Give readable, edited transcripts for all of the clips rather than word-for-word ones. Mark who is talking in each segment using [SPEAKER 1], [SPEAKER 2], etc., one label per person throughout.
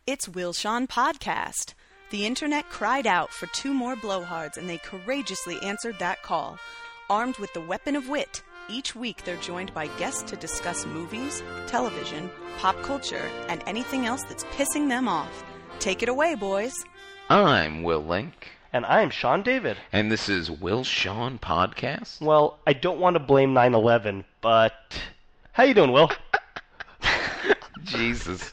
[SPEAKER 1] It's Will Shawn Podcast. The internet cried out for two more blowhards, and they courageously answered that call. Armed with the weapon of wit, each week they're joined by guests to discuss movies, television, pop culture, and anything else that's pissing them off. Take it away, boys.
[SPEAKER 2] I'm Will Link.
[SPEAKER 3] And I'm Sean David.
[SPEAKER 2] And this is Will Shawn Podcast?
[SPEAKER 3] Well, I don't want to blame 9/11, but... How you doing, Will?
[SPEAKER 2] Jesus.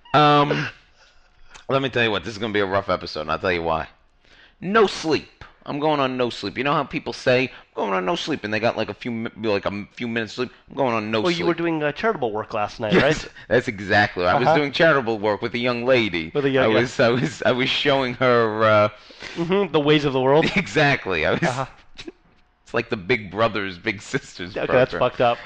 [SPEAKER 2] Let me tell you what, this is going to be a rough episode, and I'll tell you why. No sleep. I'm going on no sleep. You know how people say, I'm going on no sleep, and they got like a few minutes sleep? I'm going on no sleep.
[SPEAKER 3] Well, you were doing charitable work last night, right?
[SPEAKER 2] That's exactly right. I was doing charitable work with a young lady. I was showing her...
[SPEAKER 3] the ways of the world?
[SPEAKER 2] Exactly. It's like the Big Brothers, Big Sisters program.
[SPEAKER 3] Okay, that's fucked up.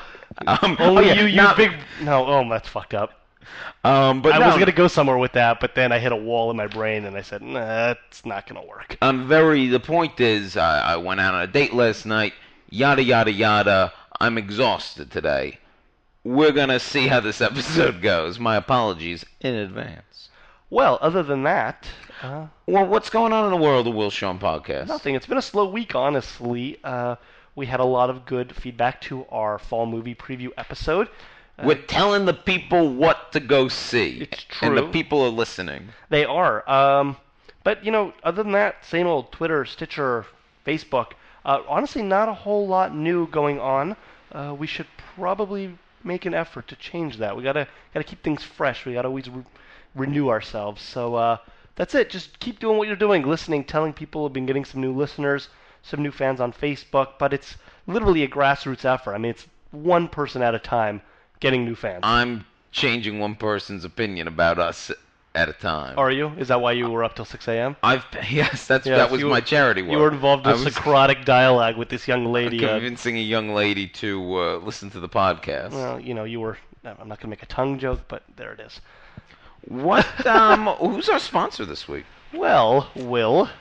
[SPEAKER 3] That's fucked up.
[SPEAKER 2] But
[SPEAKER 3] I was going to go somewhere with that, but then I hit a wall in my brain, and I said, nah, it's not going to work.
[SPEAKER 2] The point is, I went out on a date last night, yada, yada, yada. I'm exhausted today. We're going to see how this episode goes. My apologies in advance.
[SPEAKER 3] Well, other than that...
[SPEAKER 2] what's going on in the world of Will Shawn Podcast?
[SPEAKER 3] Nothing. It's been a slow week, honestly. We had a lot of good feedback to our fall movie preview episode.
[SPEAKER 2] We're telling the people what to go see.
[SPEAKER 3] It's true.
[SPEAKER 2] And the people are listening.
[SPEAKER 3] They are. But, other than that, same old Twitter, Stitcher, Facebook. Honestly, not a whole lot new going on. We should probably make an effort to change that. We gotta keep things fresh. We gotta always renew ourselves. So that's it. Just keep doing what you're doing, listening, telling people. We've been getting some new listeners, some new fans on Facebook. But it's literally a grassroots effort. I mean, it's one person at a time. Getting new fans.
[SPEAKER 2] I'm changing one person's opinion about us at a time.
[SPEAKER 3] Are you? Is that why you were up till 6 a.m.?
[SPEAKER 2] Yes, that was my charity work.
[SPEAKER 3] You were involved in Socratic dialogue with this young lady.
[SPEAKER 2] Convincing a young lady to listen to the podcast.
[SPEAKER 3] Well, you were... I'm not going to make a tongue joke, but there it is.
[SPEAKER 2] What? Who's our sponsor this week?
[SPEAKER 3] Well, Will,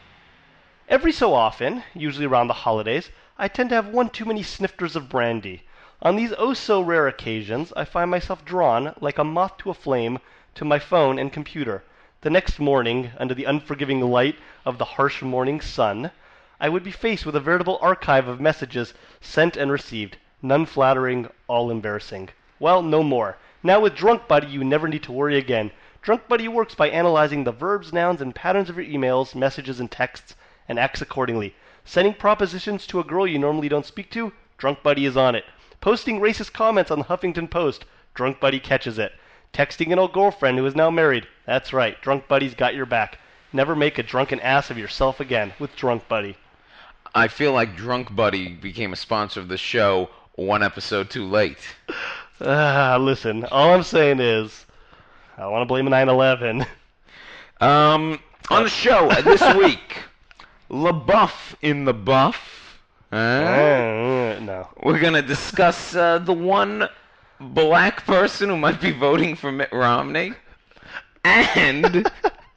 [SPEAKER 3] every so often, usually around the holidays, I tend to have one too many snifters of brandy. On these oh-so-rare occasions, I find myself drawn, like a moth to a flame, to my phone and computer. The next morning, under the unforgiving light of the harsh morning sun, I would be faced with a veritable archive of messages sent and received, none flattering, all embarrassing. Well, no more. Now with Drunk Buddy, you never need to worry again. Drunk Buddy works by analyzing the verbs, nouns, and patterns of your emails, messages, and texts, and acts accordingly. Sending propositions to a girl you normally don't speak to? Drunk Buddy is on it. Posting racist comments on the Huffington Post, Drunk Buddy catches it. Texting an old girlfriend who is now married, that's right, Drunk Buddy's got your back. Never make a drunken ass of yourself again with Drunk Buddy.
[SPEAKER 2] I feel like Drunk Buddy became a sponsor of the show one episode too late.
[SPEAKER 3] Listen, all I'm saying is, I don't want to blame 9/11.
[SPEAKER 2] On the show this week, LaBeouf in the Buff.
[SPEAKER 3] No.
[SPEAKER 2] We're going to discuss the one black person who might be voting for Mitt Romney. And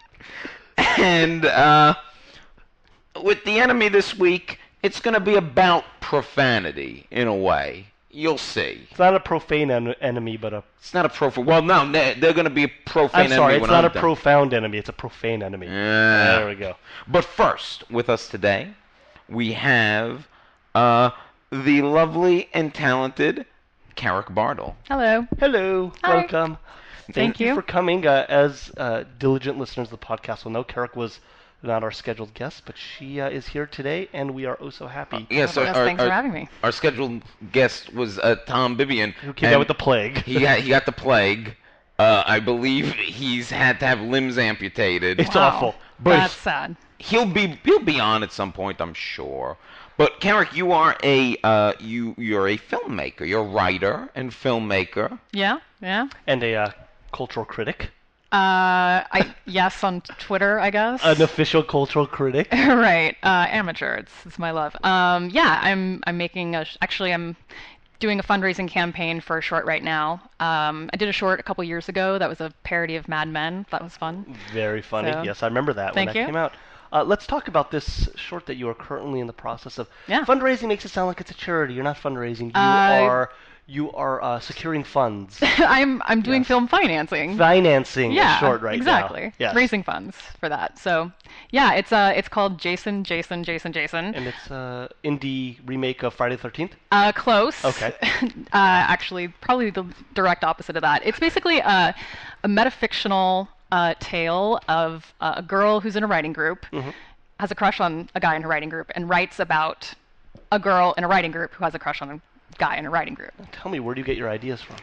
[SPEAKER 2] with the enemy this week, it's going to be about profanity, in a way. You'll see.
[SPEAKER 3] It's not a profane enemy, but a...
[SPEAKER 2] It's not a profane... Well, no, they're going to be a profane enemy.
[SPEAKER 3] I'm sorry, it's not a profound enemy, it's a profane enemy. There we go.
[SPEAKER 2] But first, with us today, we have... the lovely and talented Carrick Bartle.
[SPEAKER 4] Hello.
[SPEAKER 3] Hello.
[SPEAKER 4] Hi.
[SPEAKER 3] Welcome.
[SPEAKER 4] Thank you
[SPEAKER 3] for coming. As diligent listeners of the podcast will know, Carrick was not our scheduled guest, but she is here today, and we are oh so happy.
[SPEAKER 2] Yes,
[SPEAKER 4] thanks for having me.
[SPEAKER 2] Our scheduled guest was Tom Bibian.
[SPEAKER 3] Who came down with the plague.
[SPEAKER 2] He got the plague. I believe he's had to have limbs amputated.
[SPEAKER 3] It's awful.
[SPEAKER 2] But
[SPEAKER 4] that's sad.
[SPEAKER 2] He'll be on at some point, I'm sure. But Carrick, you are you're a filmmaker. You're a writer and filmmaker.
[SPEAKER 4] Yeah.
[SPEAKER 3] And a cultural critic.
[SPEAKER 4] Yes, on Twitter, I guess.
[SPEAKER 3] An official cultural critic.
[SPEAKER 4] Right. Amateur. It's my love. Yeah, I'm making I'm doing a fundraising campaign for a short right now. I did a short a couple years ago that was a parody of Mad Men. That was fun.
[SPEAKER 3] Very funny. So, yes, I remember that when that came out. Let's talk about this short that you are currently in the process of.
[SPEAKER 4] Yeah.
[SPEAKER 3] Fundraising makes it sound like it's a charity. You're not fundraising. You are You are securing funds.
[SPEAKER 4] I'm doing
[SPEAKER 3] Yes.
[SPEAKER 4] film financing.
[SPEAKER 3] Financing
[SPEAKER 4] Yeah,
[SPEAKER 3] is short right
[SPEAKER 4] exactly.
[SPEAKER 3] now. Yes.
[SPEAKER 4] Raising funds for that. So, yeah, it's called Jason.
[SPEAKER 3] And it's indie remake of Friday the 13th?
[SPEAKER 4] Close.
[SPEAKER 3] Okay.
[SPEAKER 4] Actually, probably the direct opposite of that. It's basically a metafictional tale of a girl who's in a writing group, has a crush on a guy in her writing group, and writes about a girl in a writing group who has a crush on a guy in a writing group.
[SPEAKER 3] Tell me, where do you get your ideas from?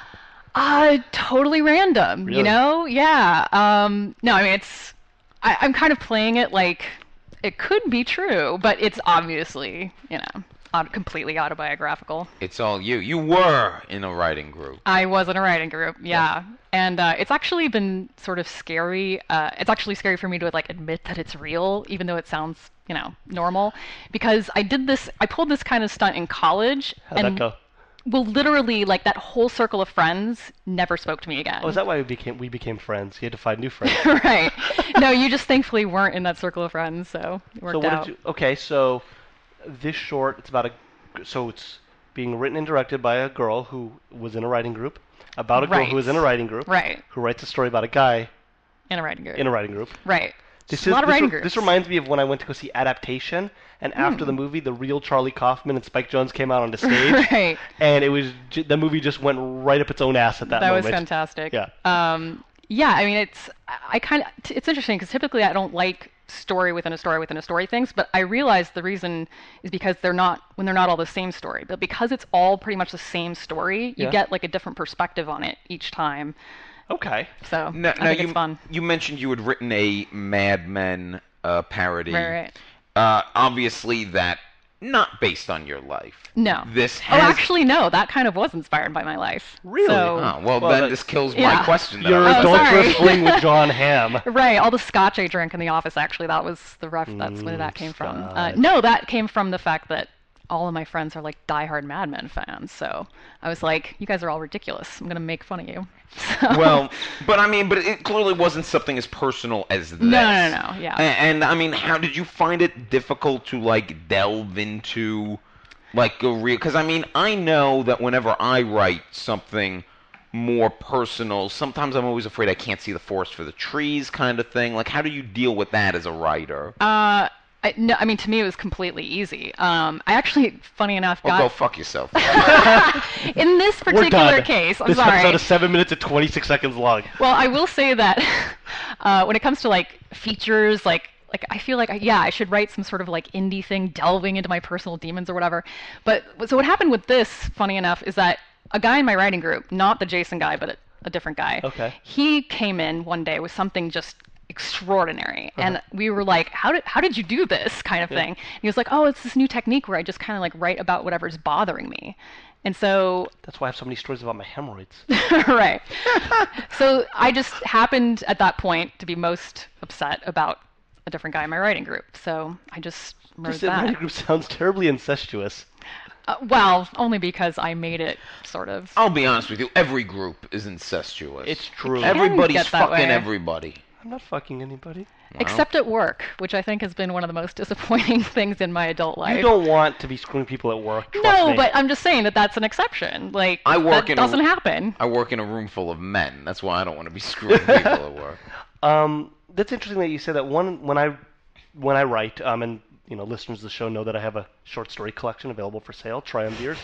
[SPEAKER 4] Totally random,
[SPEAKER 3] Really?
[SPEAKER 4] you know? Yeah. No, I mean, I'm kind of playing it like it could be true, but it's obviously, completely autobiographical.
[SPEAKER 2] It's all you. You were in a writing group.
[SPEAKER 4] I was in a writing group, yeah. And it's actually been sort of scary. It's actually scary for me to admit that it's real, even though it sounds, normal. Because I pulled this kind of stunt in college.
[SPEAKER 3] How'd that go?
[SPEAKER 4] Well, literally, that whole circle of friends never spoke to me again.
[SPEAKER 3] Oh, is that why we became friends? You had to find new friends.
[SPEAKER 4] Right. No, you just thankfully weren't in that circle of friends, so it worked
[SPEAKER 3] So what
[SPEAKER 4] out.
[SPEAKER 3] did you? Okay, so this short, it's being written and directed by a girl who was in a writing group about a girl who was in a writing group,
[SPEAKER 4] Right.
[SPEAKER 3] who writes a story about a guy
[SPEAKER 4] In a writing group.
[SPEAKER 3] in a writing group.
[SPEAKER 4] Right.
[SPEAKER 3] This
[SPEAKER 4] A lot of writing groups.
[SPEAKER 3] This reminds me of when I went to go see Adaptation, and after the movie, the real Charlie Kaufman and Spike Jonze came out on the stage,
[SPEAKER 4] Right.
[SPEAKER 3] and the movie just went right up its own ass at that
[SPEAKER 4] That
[SPEAKER 3] moment.
[SPEAKER 4] was fantastic.
[SPEAKER 3] Yeah.
[SPEAKER 4] Yeah, I mean, it's interesting because typically I don't like story within a story within a story things, but I realize the reason is because they're not all the same story, but because it's all pretty much the same story, you
[SPEAKER 3] Yeah.
[SPEAKER 4] get a different perspective on it each time.
[SPEAKER 3] Okay.
[SPEAKER 4] So
[SPEAKER 2] Now,
[SPEAKER 4] I think it's fun.
[SPEAKER 2] you mentioned you had written a Mad Men parody.
[SPEAKER 4] Right.
[SPEAKER 2] Obviously, that not based on your life.
[SPEAKER 4] No.
[SPEAKER 2] This
[SPEAKER 4] Oh,
[SPEAKER 2] has.
[SPEAKER 4] actually, no. That kind of was inspired by my life.
[SPEAKER 3] Really?
[SPEAKER 4] So,
[SPEAKER 2] Oh, well,
[SPEAKER 3] Well,
[SPEAKER 2] then
[SPEAKER 3] that-
[SPEAKER 2] this kills my
[SPEAKER 4] Yeah.
[SPEAKER 2] question. That
[SPEAKER 3] Your
[SPEAKER 2] I was-
[SPEAKER 4] Oh,
[SPEAKER 3] adulterous
[SPEAKER 4] sorry.
[SPEAKER 3] fling with John Hamm.
[SPEAKER 4] Right, all the scotch I drank in the office, actually, that was that's where that came from.
[SPEAKER 3] Scotch.
[SPEAKER 4] No, that came from the fact that all of my friends are diehard Mad Men fans, so I was like, you guys are all ridiculous. I'm going to make fun of you. So-
[SPEAKER 2] Well, but it clearly wasn't something as personal as this.
[SPEAKER 4] No, yeah.
[SPEAKER 2] And I mean, how did you find it difficult to delve into a real? Because I mean, I know that whenever I write something more personal, sometimes I'm always afraid I can't see the forest for the trees, kind of thing. How do you deal with that as a writer?
[SPEAKER 4] No, I mean, to me, it was completely easy. I actually, funny enough,
[SPEAKER 2] Well, go
[SPEAKER 4] got
[SPEAKER 2] fuck yourself.
[SPEAKER 4] in this
[SPEAKER 3] We're
[SPEAKER 4] particular
[SPEAKER 3] done.
[SPEAKER 4] case. I'm
[SPEAKER 3] this
[SPEAKER 4] sorry.
[SPEAKER 3] episode is 7 minutes and 26 seconds long.
[SPEAKER 4] Well, I will say that when it comes to features, I feel I should write some sort of indie thing, delving into my personal demons or whatever. But so what happened with this, funny enough, is that a guy in my writing group, not the Jason guy, but a different guy.
[SPEAKER 3] Okay.
[SPEAKER 4] He came in one day with something just extraordinary, and we were like, how did you do this kind of thing? And he was like, oh, it's this new technique where I just kind of write about whatever's bothering me. And so
[SPEAKER 3] That's why I have so many stories about my hemorrhoids.
[SPEAKER 4] right. So I just happened at that point to be most upset about a different guy in my writing group. So I just wrote
[SPEAKER 3] This writing
[SPEAKER 4] that.
[SPEAKER 3] group sounds terribly incestuous.
[SPEAKER 4] Well, only because I made it sort of.
[SPEAKER 2] I'll be honest with you. Every group is incestuous.
[SPEAKER 3] It's true.
[SPEAKER 4] can
[SPEAKER 2] Everybody's
[SPEAKER 4] get that
[SPEAKER 2] fucking
[SPEAKER 4] way.
[SPEAKER 2] everybody.
[SPEAKER 3] I'm not fucking anybody.
[SPEAKER 4] Except at work, which I think has been one of the most disappointing things in my adult life.
[SPEAKER 3] You don't want to be screwing people at work. Trust
[SPEAKER 4] No,
[SPEAKER 3] me.
[SPEAKER 4] but I'm just saying that that's an exception.
[SPEAKER 2] I work
[SPEAKER 4] that
[SPEAKER 2] in
[SPEAKER 4] doesn't happen.
[SPEAKER 2] I work in a room full of men. That's why I don't want to be screwing people at work.
[SPEAKER 3] That's interesting that you say that. When I write, and listeners of the show know that I have a short story collection available for sale, Triumvirs,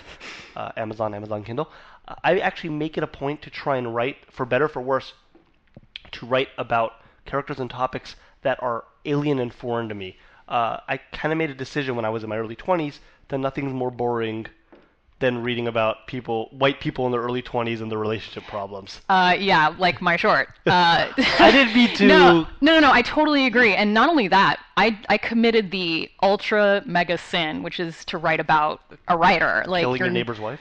[SPEAKER 3] Amazon Kindle. I actually make it a point to try and write, for better or for worse, to write about characters and topics that are alien and foreign to me. I kind of made a decision when I was in my early 20s that nothing's more boring than reading about white people in their early 20s and their relationship problems.
[SPEAKER 4] Yeah, like my short.
[SPEAKER 3] I didn't mean to.
[SPEAKER 4] No, I totally agree. And not only that, I committed the ultra mega sin, which is to write about a writer.
[SPEAKER 3] Killing your neighbor's wife?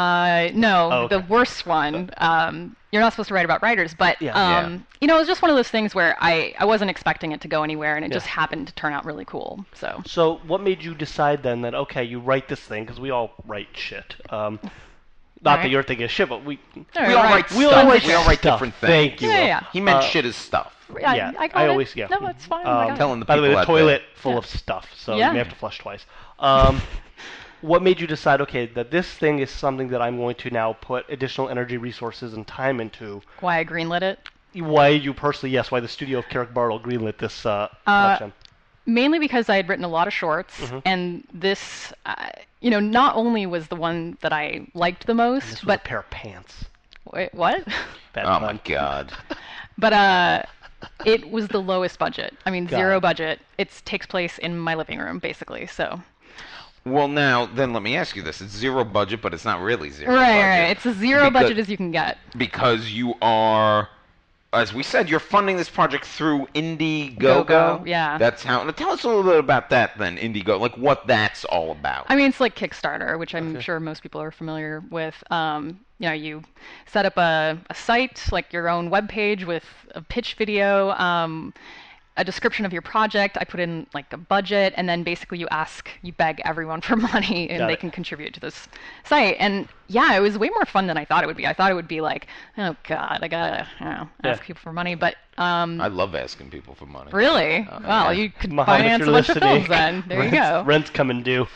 [SPEAKER 4] No,
[SPEAKER 3] Oh, okay.
[SPEAKER 4] the worst one. You're not supposed to write about writers, but
[SPEAKER 2] Yeah.
[SPEAKER 4] it was just one of those things where I wasn't expecting it to go anywhere, and it
[SPEAKER 3] Yeah.
[SPEAKER 4] just happened to turn out really cool. So
[SPEAKER 3] So what made you decide then that, okay, you write this thing, because we all write shit. Not that
[SPEAKER 4] Right.
[SPEAKER 3] you're thinking of shit, but we
[SPEAKER 2] We all write
[SPEAKER 3] we all
[SPEAKER 2] stuff.
[SPEAKER 3] write
[SPEAKER 2] We all write
[SPEAKER 3] stuff.
[SPEAKER 2] different things.
[SPEAKER 3] Thank you.
[SPEAKER 4] Yeah,
[SPEAKER 3] Will.
[SPEAKER 4] yeah.
[SPEAKER 2] He meant
[SPEAKER 3] Uh,
[SPEAKER 2] shit as stuff.
[SPEAKER 3] Yeah,
[SPEAKER 4] I got
[SPEAKER 3] I
[SPEAKER 4] it.
[SPEAKER 3] always- yeah.
[SPEAKER 4] No, it's fine. I got it.
[SPEAKER 2] Telling the
[SPEAKER 3] By the
[SPEAKER 2] people
[SPEAKER 3] way, the
[SPEAKER 2] out
[SPEAKER 3] toilet
[SPEAKER 2] there.
[SPEAKER 3] full
[SPEAKER 4] Yeah.
[SPEAKER 3] of stuff, so
[SPEAKER 4] Yeah.
[SPEAKER 3] you may have to flush twice. What made you decide, okay, that this thing is something that I'm going to now put additional energy, resources, and time into?
[SPEAKER 4] Why I greenlit it?
[SPEAKER 3] Why you personally, yes, why the studio of Carrick Bartle greenlit this production?
[SPEAKER 4] Mainly because I had written a lot of shorts, and this, not only was the one that I liked the most,
[SPEAKER 3] This was
[SPEAKER 4] but
[SPEAKER 3] a pair of pants.
[SPEAKER 4] wait, what?
[SPEAKER 3] Bad
[SPEAKER 2] Oh
[SPEAKER 3] pun.
[SPEAKER 2] my God.
[SPEAKER 4] But it was the lowest budget. I mean,
[SPEAKER 3] Got
[SPEAKER 4] zero
[SPEAKER 3] it.
[SPEAKER 4] budget. It takes place in my living room, basically. So.
[SPEAKER 2] Well, now then, let me ask you this: it's zero budget, but it's not really zero
[SPEAKER 4] Right,
[SPEAKER 2] budget.
[SPEAKER 4] right. It's as zero
[SPEAKER 2] Because-
[SPEAKER 4] budget as you can get.
[SPEAKER 2] because you are, as we said, you're funding this project through Indiegogo.
[SPEAKER 4] Go-Go, yeah.
[SPEAKER 2] That's how. Now tell us a little bit about that, then, Indiegogo, like what that's all about.
[SPEAKER 4] I mean, it's like Kickstarter, which I'm sure most people are familiar with. You set up a site, like your own webpage with a pitch video, a description of your project. I put in like a budget, and then basically you beg everyone for money, and
[SPEAKER 3] Got
[SPEAKER 4] they
[SPEAKER 3] it.
[SPEAKER 4] can contribute to this site. And yeah, it was way more fun than I thought it would be. I thought it would be like, oh God, I gotta ask people for money. But
[SPEAKER 2] I love asking people for money.
[SPEAKER 4] really, well,
[SPEAKER 2] yeah.
[SPEAKER 4] you could
[SPEAKER 3] Muhammad, if
[SPEAKER 4] finance
[SPEAKER 3] you're
[SPEAKER 4] a bunch of
[SPEAKER 3] listening,
[SPEAKER 4] films then. There you go.
[SPEAKER 3] Rent's coming due.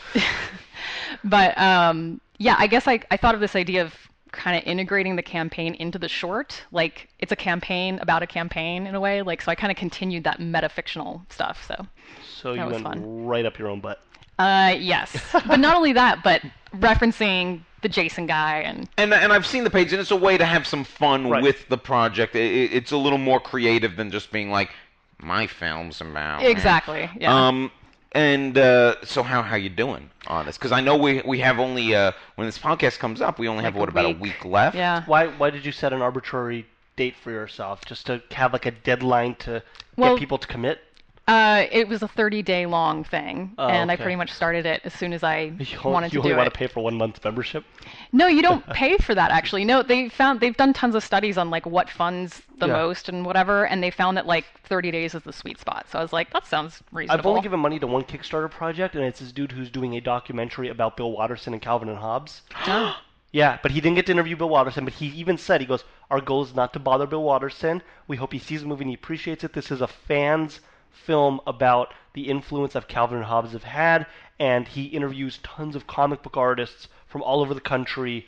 [SPEAKER 4] But yeah, I guess I thought of this idea of kind of integrating the campaign into the short. Like it's a campaign about a campaign in a way. Like so I kind of continued that metafictional stuff. So
[SPEAKER 3] So you
[SPEAKER 4] was
[SPEAKER 3] went
[SPEAKER 4] fun.
[SPEAKER 3] right up your own butt.
[SPEAKER 4] yes, but not only that, but referencing the Jason guy and
[SPEAKER 2] And I've seen the page, and it's a way to have some fun
[SPEAKER 3] Right.
[SPEAKER 2] with the project. It's a little more creative than just being like, my film's about.
[SPEAKER 4] exactly. Yeah.
[SPEAKER 2] And so how you doing on this? Because I know we have only when this podcast comes up, we only have
[SPEAKER 4] Like
[SPEAKER 2] about a week left.
[SPEAKER 4] yeah.
[SPEAKER 3] Why did you set an arbitrary date for yourself? Just to have like a deadline to
[SPEAKER 4] Well-
[SPEAKER 3] get people to commit?
[SPEAKER 4] It was a 30-day long thing,
[SPEAKER 3] Oh,
[SPEAKER 4] and I
[SPEAKER 3] okay.
[SPEAKER 4] pretty much started it as soon as I
[SPEAKER 3] You
[SPEAKER 4] wanted to
[SPEAKER 3] only
[SPEAKER 4] do
[SPEAKER 3] want
[SPEAKER 4] it.
[SPEAKER 3] to pay for 1 month's membership?
[SPEAKER 4] No, you don't pay for that actually. No, they've done tons of studies on like what funds the
[SPEAKER 3] Yeah.
[SPEAKER 4] most and whatever, and they found that like 30 days is the sweet spot. So I was like, that sounds reasonable.
[SPEAKER 3] I've only given money to one Kickstarter project, and it's this dude who's doing a documentary about Bill Watterson and Calvin and Hobbes.
[SPEAKER 4] Oh.
[SPEAKER 3] Yeah, but he didn't get to interview Bill Watterson, but he even said, he goes, our goal is not to bother Bill Watterson. We hope he sees the movie and he appreciates it. This is a fan's film about the influence that Calvin and Hobbes have had, and he interviews tons of comic book artists from all over the country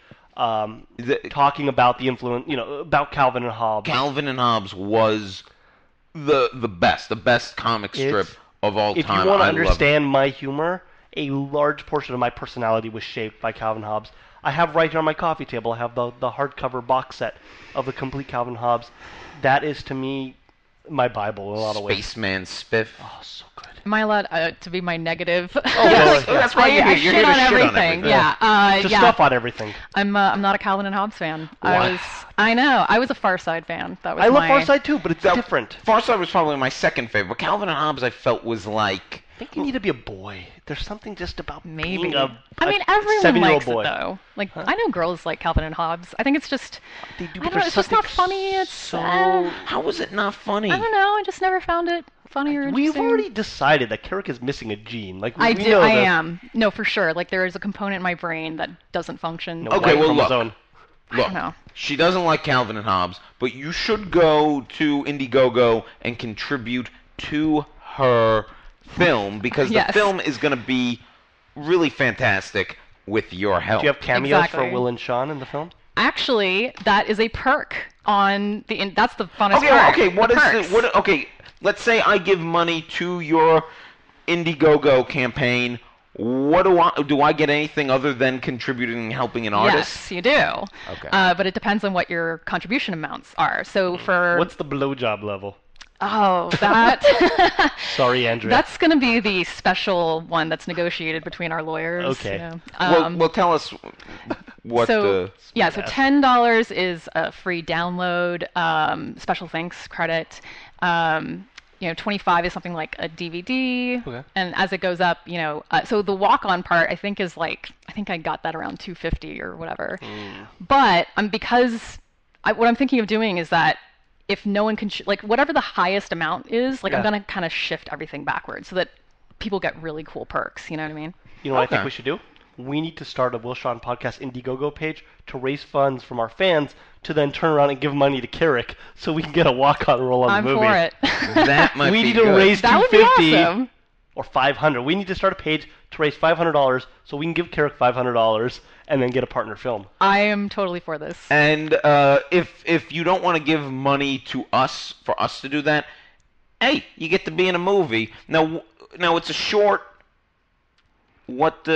[SPEAKER 3] talking about the influence, about Calvin and Hobbes.
[SPEAKER 2] Calvin and Hobbes was the best comic strip
[SPEAKER 3] It's-
[SPEAKER 2] of all
[SPEAKER 3] If
[SPEAKER 2] time.
[SPEAKER 3] you want to
[SPEAKER 2] I love it.
[SPEAKER 3] understand my humor, a large portion of my personality was shaped by Calvin Hobbes. I have right here on my coffee table, I have the hardcover box set of the complete Calvin Hobbes. That is, to me, my Bible in a lot of ways.
[SPEAKER 2] Spaceman Spiff.
[SPEAKER 3] Oh, so good.
[SPEAKER 4] Am I allowed to be my negative?
[SPEAKER 3] Oh, yes.
[SPEAKER 2] That's why
[SPEAKER 4] I
[SPEAKER 2] you're
[SPEAKER 4] shit
[SPEAKER 2] here to
[SPEAKER 4] on
[SPEAKER 2] shit
[SPEAKER 4] everything.
[SPEAKER 2] on everything.
[SPEAKER 4] Yeah,
[SPEAKER 3] Just
[SPEAKER 4] yeah.
[SPEAKER 3] stuff on everything.
[SPEAKER 4] I'm not a Calvin and Hobbes fan.
[SPEAKER 2] Wow.
[SPEAKER 4] I know. I was a Far Side fan. That was
[SPEAKER 3] I love
[SPEAKER 4] my...
[SPEAKER 3] Far Side too, but it's
[SPEAKER 2] Now,
[SPEAKER 3] different.
[SPEAKER 2] Far Side was probably my second favorite, but Calvin and Hobbes I felt was like.
[SPEAKER 3] I think you need to be a boy. There's something just about
[SPEAKER 4] Maybe.
[SPEAKER 3] being a
[SPEAKER 4] I mean, everyone
[SPEAKER 3] 7-year-old
[SPEAKER 4] likes
[SPEAKER 3] boy.
[SPEAKER 4] it though. Like, I know girls like Calvin and Hobbes. I think it's just,
[SPEAKER 3] They do,
[SPEAKER 4] I
[SPEAKER 3] but
[SPEAKER 4] don't know,
[SPEAKER 3] there's
[SPEAKER 4] it's just not
[SPEAKER 3] something
[SPEAKER 4] funny. It's
[SPEAKER 3] so.
[SPEAKER 2] How was it not funny?
[SPEAKER 4] I don't know. I just never found it funny or
[SPEAKER 3] We've
[SPEAKER 4] interesting.
[SPEAKER 3] already decided that Carrick is missing a gene. Like we
[SPEAKER 4] I
[SPEAKER 3] we
[SPEAKER 4] do.
[SPEAKER 3] know
[SPEAKER 4] I
[SPEAKER 3] this.
[SPEAKER 4] am. No, for sure. Like there is a component in my brain that doesn't function.
[SPEAKER 3] No
[SPEAKER 2] Okay,
[SPEAKER 3] Y
[SPEAKER 2] well, look.
[SPEAKER 3] chromosome.
[SPEAKER 4] I
[SPEAKER 2] Look,
[SPEAKER 4] don't know.
[SPEAKER 2] she doesn't like Calvin and Hobbes, but you should go to Indiegogo and contribute to her film because the
[SPEAKER 4] Yes.
[SPEAKER 2] film is going to be really fantastic with your help.
[SPEAKER 3] Do you have cameos for
[SPEAKER 4] Exactly.
[SPEAKER 3] Will and Sean in the film?
[SPEAKER 4] Actually, that is a perk on the. That's the funnest
[SPEAKER 2] Okay,
[SPEAKER 4] part.
[SPEAKER 2] okay. What
[SPEAKER 4] the
[SPEAKER 2] is
[SPEAKER 4] perks.
[SPEAKER 2] the, what? Okay, let's say I give money to your Indiegogo campaign. What do I get anything other than contributing and helping an artist?
[SPEAKER 4] Yes, you do.
[SPEAKER 2] Okay.
[SPEAKER 4] But it depends on what your contribution amounts are. So for
[SPEAKER 3] What's the blowjob level?
[SPEAKER 4] that.
[SPEAKER 3] Sorry, Andrea.
[SPEAKER 4] That's going to be the special one that's negotiated between our lawyers.
[SPEAKER 3] Okay.
[SPEAKER 4] You know.
[SPEAKER 2] Well, tell us what
[SPEAKER 4] so
[SPEAKER 2] the.
[SPEAKER 4] yeah, so $10 is a free download, special thanks credit. 25 is something like a DVD,
[SPEAKER 3] Okay.
[SPEAKER 4] and as it goes up, so the walk-on part I think is like I think I got that around 250 or whatever. But because what I'm thinking of doing is that if no one can like whatever the highest amount is, like I'm
[SPEAKER 3] Yeah.
[SPEAKER 4] gonna kind of shift everything backwards so that people get really cool perks. You know what I mean?
[SPEAKER 3] You know what I
[SPEAKER 2] Okay.
[SPEAKER 3] think we should do? We need to start a Will Sean Podcast Indiegogo page to raise funds from our fans to then turn around and give money to Carrick so we can get a walk-on role on
[SPEAKER 4] I'm
[SPEAKER 3] the movie.
[SPEAKER 4] for it.
[SPEAKER 2] That might
[SPEAKER 3] We
[SPEAKER 2] be
[SPEAKER 3] need to
[SPEAKER 2] good.
[SPEAKER 3] raise
[SPEAKER 4] That would be
[SPEAKER 3] 250
[SPEAKER 4] awesome.
[SPEAKER 3] or $500. We need to start a page to raise $500 so we can give Carrick $500 and then get a partner film.
[SPEAKER 4] I am totally for this.
[SPEAKER 2] And if you don't want to give money to us for us to do that, hey, you get to be in a movie. Now it's a short. What's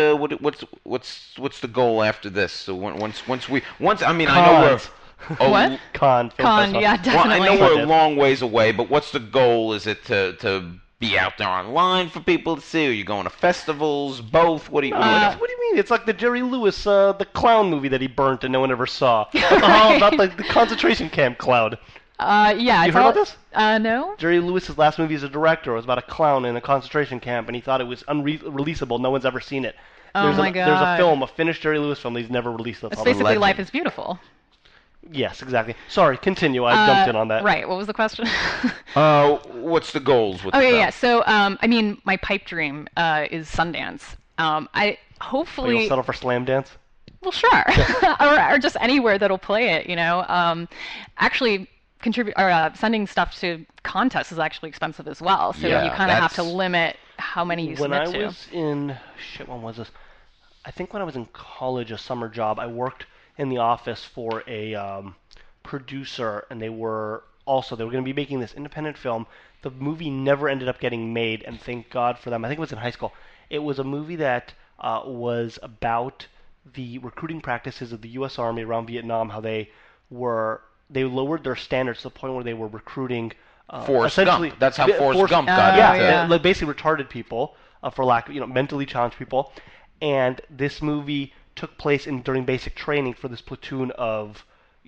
[SPEAKER 2] the goal after this? So once I mean, I know we're
[SPEAKER 4] What?
[SPEAKER 3] Con,
[SPEAKER 4] yeah, definitely.
[SPEAKER 2] Well, I know we're a long ways away, but what's the goal? Is it to be out there online for people to see? Are you going to festivals? Both? What do you?
[SPEAKER 3] What do you mean? It's like the Jerry Lewis, the clown movie that he burnt and no one ever saw. About the concentration camp clown.
[SPEAKER 4] Yeah.
[SPEAKER 3] You heard about this?
[SPEAKER 4] No.
[SPEAKER 3] Jerry Lewis's last movie as a director was about a clown in a concentration camp, and he thought it was unreleasable. No one's ever seen it.
[SPEAKER 4] Oh my God.
[SPEAKER 3] There's a film, a finished Jerry Lewis film that he's never released.
[SPEAKER 4] It's basically Life is Beautiful.
[SPEAKER 3] Yes, exactly. Sorry, continue. I jumped in on that.
[SPEAKER 4] Right. What was the question?
[SPEAKER 2] What's the goals with the film?
[SPEAKER 4] Yeah. So, I mean, my pipe dream is Sundance. I hopefully.
[SPEAKER 3] You'll settle for Slam Dance?
[SPEAKER 4] Well, sure. or just anywhere that'll play it. You know. Actually, sending stuff to contests is actually expensive as well. So
[SPEAKER 2] Yeah,
[SPEAKER 4] you kind of have to limit how many you submit to.
[SPEAKER 3] When I was in when was this? I think when I was in college, a summer job, I worked in the office for a producer, and they were going to be making this independent film. The movie never ended up getting made, and thank God for them. I think it was in high school. It was a movie that was about the recruiting practices of the U.S. Army around Vietnam, how they lowered their standards to the point where they were recruiting
[SPEAKER 2] Forrest Gump. That's how Forrest Gump got
[SPEAKER 3] yeah, like basically retarded people, for lack of, mentally challenged people. And this movie took place during basic training for this platoon of,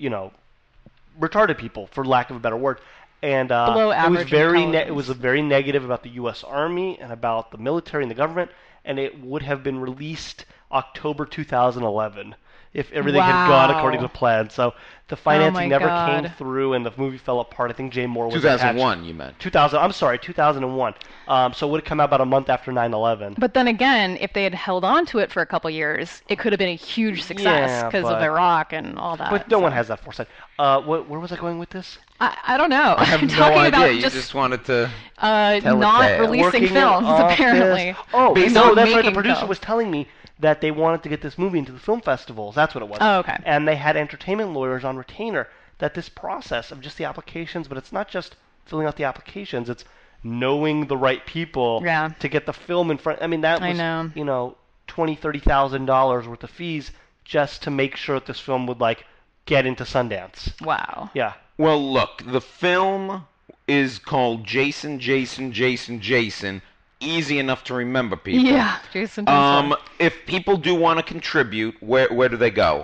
[SPEAKER 3] retarded people, for lack of a better word. And
[SPEAKER 4] below average
[SPEAKER 3] it was very negative about the U.S. Army and about the military and the government, and it would have been released October 2011 if everything had gone according to plan. So the financing never came through, and the movie fell apart. I think Jay Moore was
[SPEAKER 2] 2001,
[SPEAKER 3] attached.
[SPEAKER 2] you meant.
[SPEAKER 3] 2001. So it would have come out about a month after 9/11.
[SPEAKER 4] But then again, if they had held on to it for a couple years, it could have been a huge success because of Iraq and all that.
[SPEAKER 3] But no one has that foresight. Where was I going with this?
[SPEAKER 4] I don't know.
[SPEAKER 2] I have no idea. You just wanted to
[SPEAKER 4] not releasing films, apparently.
[SPEAKER 3] Oh,
[SPEAKER 2] Based
[SPEAKER 3] no,
[SPEAKER 2] on
[SPEAKER 3] that's right. The
[SPEAKER 4] making
[SPEAKER 3] producer
[SPEAKER 4] films.
[SPEAKER 3] was telling me that they wanted to get this movie into the film festivals. That's what it was.
[SPEAKER 4] Oh, okay.
[SPEAKER 3] And they had entertainment lawyers on retainer. That this process of just the applications, but it's not just filling out the applications. It's knowing the right people to get the film in front. I mean, that was $20,000-$30,000 worth of fees just to make sure that this film would get into Sundance.
[SPEAKER 4] Wow.
[SPEAKER 3] Yeah.
[SPEAKER 2] Well, look, the film is called Jason, Jason, Jason, Jason. Easy enough to remember, people.
[SPEAKER 4] Yeah, Jason.
[SPEAKER 2] If people do want to contribute, where do they go?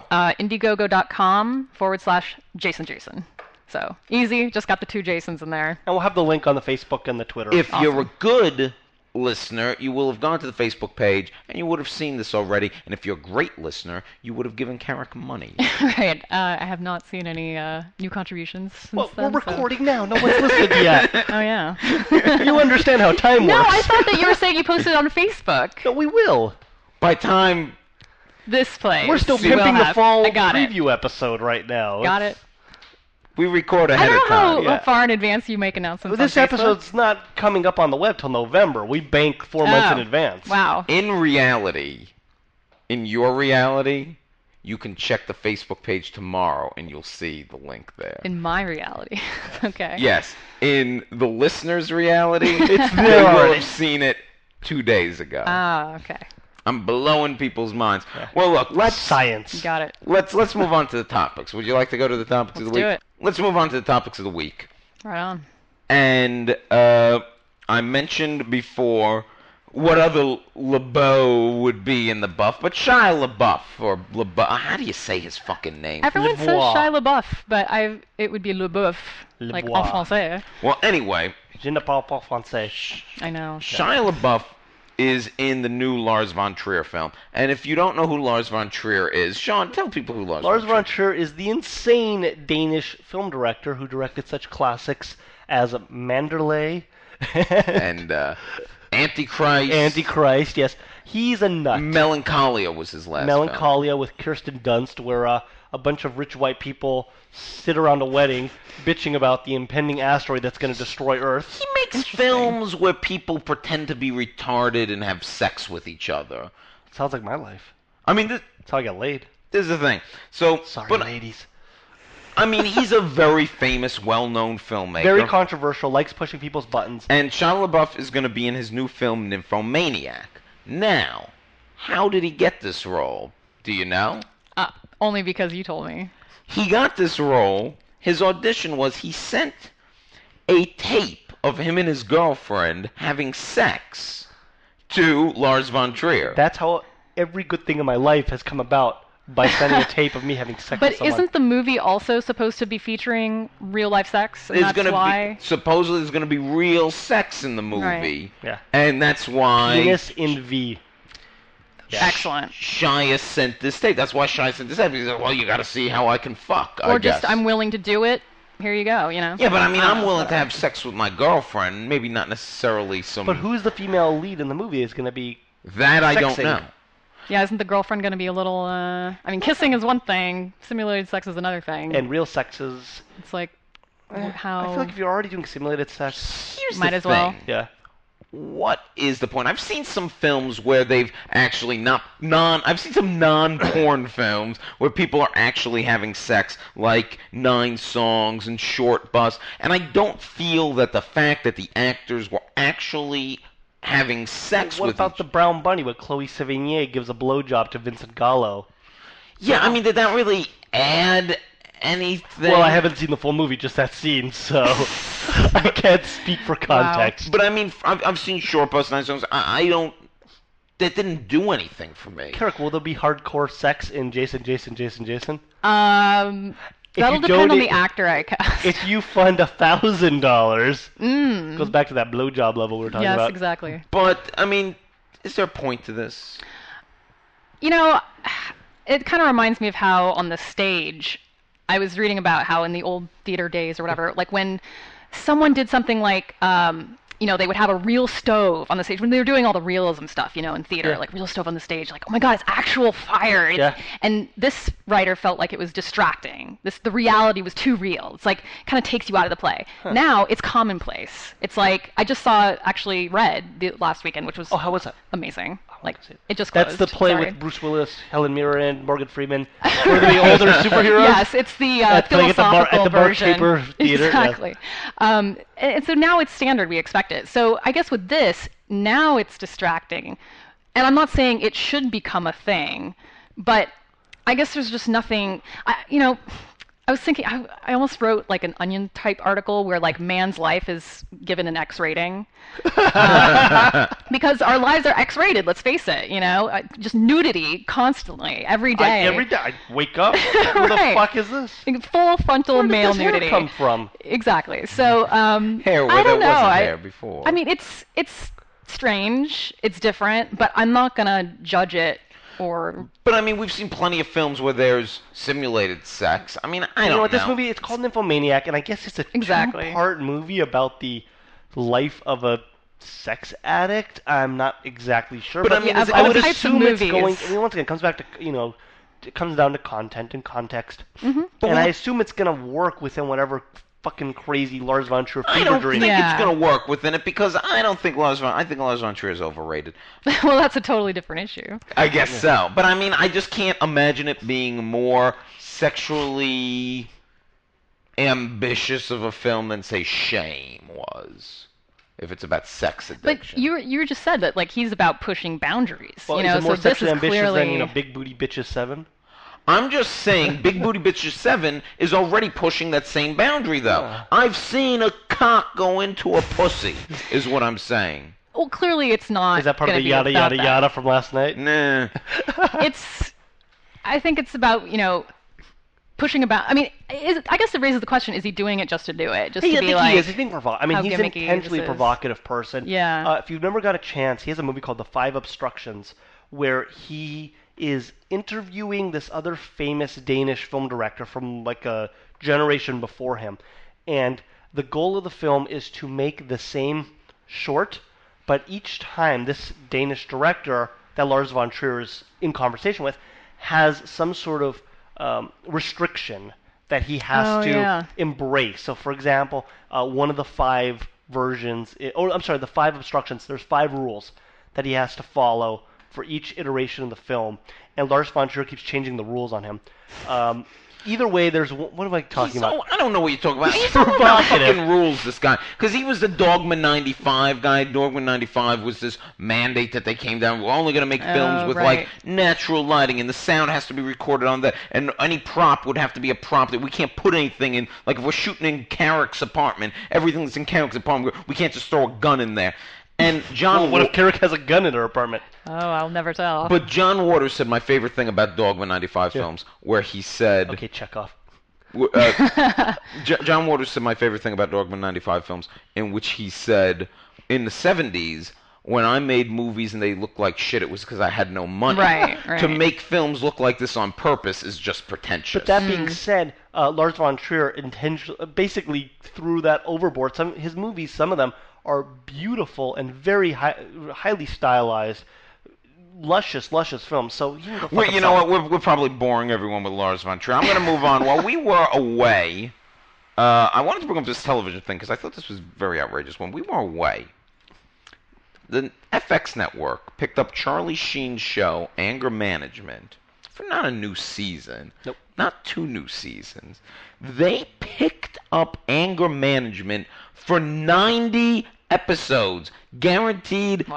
[SPEAKER 4] Indiegogo.com/Jason Jason. So easy, just got the 2 Jasons in there.
[SPEAKER 3] And we'll have the link on the Facebook and the Twitter.
[SPEAKER 2] If you're a good listener, you will have gone to the Facebook page and you would have seen this already. And if you're a great listener, you would have given Carrick money.
[SPEAKER 4] Right. I have not seen any new contributions since then.
[SPEAKER 3] We're recording now. No one's listened yet.
[SPEAKER 4] Oh, yeah.
[SPEAKER 3] You understand how time
[SPEAKER 4] No,
[SPEAKER 3] works.
[SPEAKER 4] I thought that you were saying you posted it on Facebook.
[SPEAKER 3] No, we will.
[SPEAKER 2] By time
[SPEAKER 4] This plays.
[SPEAKER 3] We're still
[SPEAKER 4] we will
[SPEAKER 3] pimping the
[SPEAKER 4] have.
[SPEAKER 3] fall
[SPEAKER 4] I got
[SPEAKER 3] preview episode right now.
[SPEAKER 4] Got it.
[SPEAKER 2] we record
[SPEAKER 4] I
[SPEAKER 2] ahead
[SPEAKER 4] don't
[SPEAKER 2] of
[SPEAKER 4] know
[SPEAKER 2] time.
[SPEAKER 4] how far in advance you make announcements.
[SPEAKER 3] This
[SPEAKER 4] on Facebook.
[SPEAKER 3] episode's not coming up on the web till November. We bank 4 months in advance.
[SPEAKER 4] Wow.
[SPEAKER 2] In reality, in your reality, you can check the Facebook page tomorrow and you'll see the link there.
[SPEAKER 4] In my reality. Okay.
[SPEAKER 2] Yes. In the listener's reality, they
[SPEAKER 3] there
[SPEAKER 2] will
[SPEAKER 3] already.
[SPEAKER 2] have seen it 2 days ago.
[SPEAKER 4] Ah, okay.
[SPEAKER 2] I'm blowing people's minds. Well, look,
[SPEAKER 3] Science.
[SPEAKER 4] Got it.
[SPEAKER 2] let's move on to the topics. Would you like to go to the topics of the
[SPEAKER 4] Let's
[SPEAKER 2] week?
[SPEAKER 4] do it.
[SPEAKER 2] Let's move on to the topics of the week.
[SPEAKER 4] Right on.
[SPEAKER 2] And I mentioned before what other LeBeau would be in the buff, but Shia LaBeouf or LeBeau. How do you say his fucking name?
[SPEAKER 4] Everyone says
[SPEAKER 3] LeBois.
[SPEAKER 4] Shia LaBeouf, but it would be LeBeouf, like en
[SPEAKER 3] LeBois.
[SPEAKER 4] français.
[SPEAKER 2] Well, anyway,
[SPEAKER 3] Je ne parle pas français.
[SPEAKER 4] I know.
[SPEAKER 2] Shia LaBeouf is in the new Lars von Trier film. And if you don't know who Lars von Trier is, Sean, tell people who
[SPEAKER 3] Lars von Trier is the insane Danish film director who directed such classics as Manderley
[SPEAKER 2] and Antichrist.
[SPEAKER 3] Antichrist, yes. He's a nut.
[SPEAKER 2] Melancholia was his last film.
[SPEAKER 3] Melancholia with Kirsten Dunst, where a a bunch of rich white people sit around a wedding bitching about the impending asteroid that's going to destroy Earth.
[SPEAKER 2] He makes films where people pretend to be retarded and have sex with each other.
[SPEAKER 3] Sounds like my life.
[SPEAKER 2] I mean,
[SPEAKER 3] That's how I got laid.
[SPEAKER 2] this is the thing. So,
[SPEAKER 3] Sorry,
[SPEAKER 2] but,
[SPEAKER 3] ladies.
[SPEAKER 2] I mean, he's a very famous, well-known filmmaker.
[SPEAKER 3] Very controversial, likes pushing people's buttons.
[SPEAKER 2] And Shia LaBeouf is going to be in his new film, Nymphomaniac. Now, how did he get this role? Do you know?
[SPEAKER 4] Only because you told me.
[SPEAKER 2] He got this role. His audition was he sent a tape of him and his girlfriend having sex to Lars von Trier.
[SPEAKER 3] That's how every good thing in my life has come about, by sending a tape of me having sex
[SPEAKER 4] But
[SPEAKER 3] with someone.
[SPEAKER 4] isn't the movie also supposed to be featuring real life sex? And
[SPEAKER 2] There's
[SPEAKER 4] that's
[SPEAKER 2] gonna
[SPEAKER 4] why.
[SPEAKER 2] be supposedly there's going to be real sex in the movie.
[SPEAKER 4] Right.
[SPEAKER 3] Yeah.
[SPEAKER 2] And that's why
[SPEAKER 3] Penis in V.
[SPEAKER 4] Excellent.
[SPEAKER 2] Shia sent this tape. That's why Shia sent this tape. He's like, well, you got to see how I can fuck.
[SPEAKER 4] Or
[SPEAKER 2] I
[SPEAKER 4] just,
[SPEAKER 2] guess.
[SPEAKER 4] I'm willing to do it. Here you go, you know?
[SPEAKER 2] Yeah, but I mean, I'm willing to have sex with my girlfriend. Maybe not necessarily some.
[SPEAKER 3] But who's the female lead in the movie is going to be...
[SPEAKER 2] That I don't
[SPEAKER 3] sexing?
[SPEAKER 2] know.
[SPEAKER 4] Yeah, isn't the girlfriend going to be a little, I mean, kissing is one thing, simulated sex is another thing.
[SPEAKER 3] And real sex is...
[SPEAKER 4] It's like, how...
[SPEAKER 3] I feel like if you're already doing simulated sex...
[SPEAKER 2] Here's
[SPEAKER 4] Might
[SPEAKER 2] the
[SPEAKER 4] as well.
[SPEAKER 2] thing.
[SPEAKER 3] Yeah.
[SPEAKER 2] What is the point? I've seen some films where they've actually I've seen some non-porn films where people are actually having sex, like 9 Songs and Short Bus, and I don't feel that the fact that the actors were actually having sex
[SPEAKER 3] What
[SPEAKER 2] with
[SPEAKER 3] about
[SPEAKER 2] each...
[SPEAKER 3] the Brown Bunny where Chloe Sevigny gives a blowjob to Vincent Gallo?
[SPEAKER 2] Yeah, I mean, did that really add anything?
[SPEAKER 3] Well, I haven't seen the full movie, just that scene, so I can't speak for context.
[SPEAKER 2] But I mean, I've seen Short Bus, 9 Songs. I don't... That didn't do anything for me.
[SPEAKER 3] Carrick, will there be hardcore sex in Jason?
[SPEAKER 4] That'll depend on the actor I cast.
[SPEAKER 3] If you fund $1,000, goes back to that blowjob level we were talking
[SPEAKER 4] Yes,
[SPEAKER 3] about.
[SPEAKER 4] exactly.
[SPEAKER 2] But, I mean, is there a point to this?
[SPEAKER 4] You know, it kind of reminds me of how on the stage, I was reading about how in the old theater days or whatever, like when someone did something like, you know, they would have a real stove on the stage when they were doing all the realism stuff, you know, in theater,
[SPEAKER 3] Yeah.
[SPEAKER 4] like real stove on the stage, like, oh my God, it's actual fire.
[SPEAKER 3] Yeah.
[SPEAKER 4] And this writer felt like it was distracting. The reality was too real. It's like, kind of takes you out of the play. Now it's commonplace. It's like, I just saw actually Red last weekend, which was
[SPEAKER 3] Oh, how was that?
[SPEAKER 4] amazing. Like,
[SPEAKER 3] see it.
[SPEAKER 4] it just closed.
[SPEAKER 3] That's the play
[SPEAKER 4] Sorry.
[SPEAKER 3] with Bruce Willis, Helen Mirren, Morgan Freeman. Were the older superheroes?
[SPEAKER 4] Yes, it's the
[SPEAKER 3] playing at the
[SPEAKER 4] philosophical
[SPEAKER 3] Mark
[SPEAKER 4] version.
[SPEAKER 3] Taper Theater, yes.
[SPEAKER 4] Exactly. And so now it's standard. We expect it. So I guess with this, now it's distracting. And I'm not saying it should become a thing, but I guess there's just nothing. You know, I was thinking, I almost wrote like an Onion type article where like man's life is given an X rating. Because our lives are X-rated, let's face it, you know? Just nudity constantly, every day.
[SPEAKER 3] Every day I wake up. Who the
[SPEAKER 4] Right.
[SPEAKER 3] fuck is this?
[SPEAKER 4] Full frontal
[SPEAKER 3] Where did
[SPEAKER 4] male
[SPEAKER 3] this hair
[SPEAKER 4] nudity.
[SPEAKER 3] come from?
[SPEAKER 4] Exactly. So,
[SPEAKER 2] Hair where
[SPEAKER 4] I don't
[SPEAKER 2] there
[SPEAKER 4] know.
[SPEAKER 2] wasn't hair before.
[SPEAKER 4] I mean, it's strange, it's different, but I'm not gonna judge it or.
[SPEAKER 2] But I mean, we've seen plenty of films where there's simulated sex. I mean, I
[SPEAKER 3] You
[SPEAKER 2] don't
[SPEAKER 3] know what? This
[SPEAKER 2] know.
[SPEAKER 3] movie, it's called Nymphomaniac, and I guess it's a
[SPEAKER 4] Exactly.
[SPEAKER 3] two-part movie about the life of a sex addict. I'm not exactly sure,
[SPEAKER 2] But
[SPEAKER 3] but
[SPEAKER 2] I mean,
[SPEAKER 4] Yeah,
[SPEAKER 2] is
[SPEAKER 4] of
[SPEAKER 2] it-
[SPEAKER 3] I
[SPEAKER 4] all
[SPEAKER 3] would
[SPEAKER 4] types of
[SPEAKER 3] assume it's
[SPEAKER 4] movies.
[SPEAKER 3] going. I mean, once again, it comes back to it comes down to content and context,
[SPEAKER 4] Mm-hmm.
[SPEAKER 2] But
[SPEAKER 3] and I
[SPEAKER 2] what-
[SPEAKER 3] assume it's gonna work within whatever fucking crazy Lars von Trier
[SPEAKER 2] I
[SPEAKER 3] fever
[SPEAKER 2] don't
[SPEAKER 3] dream.
[SPEAKER 2] think
[SPEAKER 4] Yeah.
[SPEAKER 2] it's going to work within it because I think Lars von Trier is overrated.
[SPEAKER 4] Well, that's a totally different issue.
[SPEAKER 2] I guess so. But I mean, I just can't imagine it being more sexually ambitious of a film than, say, Shame was. If it's about sex
[SPEAKER 4] But
[SPEAKER 2] addiction.
[SPEAKER 4] you just said that like he's about pushing boundaries.
[SPEAKER 3] Well,
[SPEAKER 4] you know,
[SPEAKER 3] is it more
[SPEAKER 4] so this
[SPEAKER 3] sexually
[SPEAKER 4] is
[SPEAKER 3] ambitious
[SPEAKER 4] clearly
[SPEAKER 3] than Big Booty Bitches 7?
[SPEAKER 2] I'm just saying Big Booty Bitches 7 is already pushing that same boundary, though. I've seen a cock go into a pussy, is what I'm saying.
[SPEAKER 4] Well, clearly it's not.
[SPEAKER 3] Is that part of
[SPEAKER 4] gonna
[SPEAKER 3] the
[SPEAKER 4] be
[SPEAKER 3] yada
[SPEAKER 4] about
[SPEAKER 3] yada
[SPEAKER 4] that.
[SPEAKER 3] yada from last night?
[SPEAKER 2] Nah.
[SPEAKER 4] I think it's about, you know, pushing about. I mean, I guess it raises the question: is he doing it just to do it, just
[SPEAKER 3] I
[SPEAKER 4] to be
[SPEAKER 3] think
[SPEAKER 4] like?
[SPEAKER 3] he is. I think I mean,
[SPEAKER 4] how
[SPEAKER 3] he's an
[SPEAKER 4] gimmicky
[SPEAKER 3] intensely
[SPEAKER 4] this is.
[SPEAKER 3] provocative person.
[SPEAKER 4] Yeah.
[SPEAKER 3] If you've never got a chance, he has a movie called The Five Obstructions, where he is interviewing this other famous Danish film director from like a generation before him, and the goal of the film is to make the same short, but each time this Danish director that Lars von Trier is in conversation with has some sort of restriction that he has to embrace. So, for example, one of the 5 versions, the 5 obstructions. There's 5 rules that he has to follow for each iteration of the film, and Lars von Trier keeps changing the rules on him. Either way, there's what am I talking about?
[SPEAKER 2] I don't know what you're talking about. He's talking about fucking rules, this guy, because he was the Dogma 95 guy. Dogma 95 was this mandate that they came down. We're only going to make films with like natural lighting, and the sound has to be recorded on that, and any prop would have to be a prop that we can't put anything in. Like if we're shooting in Carrick's apartment, everything that's in Carrick's apartment, we can't just throw a gun in there. And John,
[SPEAKER 3] what if Carrick has a gun in her apartment?
[SPEAKER 4] Oh, I'll never tell.
[SPEAKER 2] But John Waters said my favorite thing about Dogma 95 films, where he said...
[SPEAKER 3] Okay, check off.
[SPEAKER 2] John Waters said my favorite thing about Dogma 95 films, in which he said, in the 70s, when I made movies and they looked like shit, it was because I had no money.
[SPEAKER 4] Right.
[SPEAKER 2] To make films look like this on purpose is just pretentious.
[SPEAKER 3] But that being said, Lars von Trier basically threw that overboard. His movies, some of them, are beautiful and very highly stylized, luscious films. So
[SPEAKER 2] you know what? We're probably boring everyone with Lars von Trier. I'm going to move on. While we were away, I wanted to bring up this television thing because I thought this was very outrageous. When we were away, the FX network picked up Charlie Sheen's show, Anger Management, for not a new season.
[SPEAKER 3] Nope.
[SPEAKER 2] Not 2 new seasons. They picked up Anger Management for 90 episodes. Guaranteed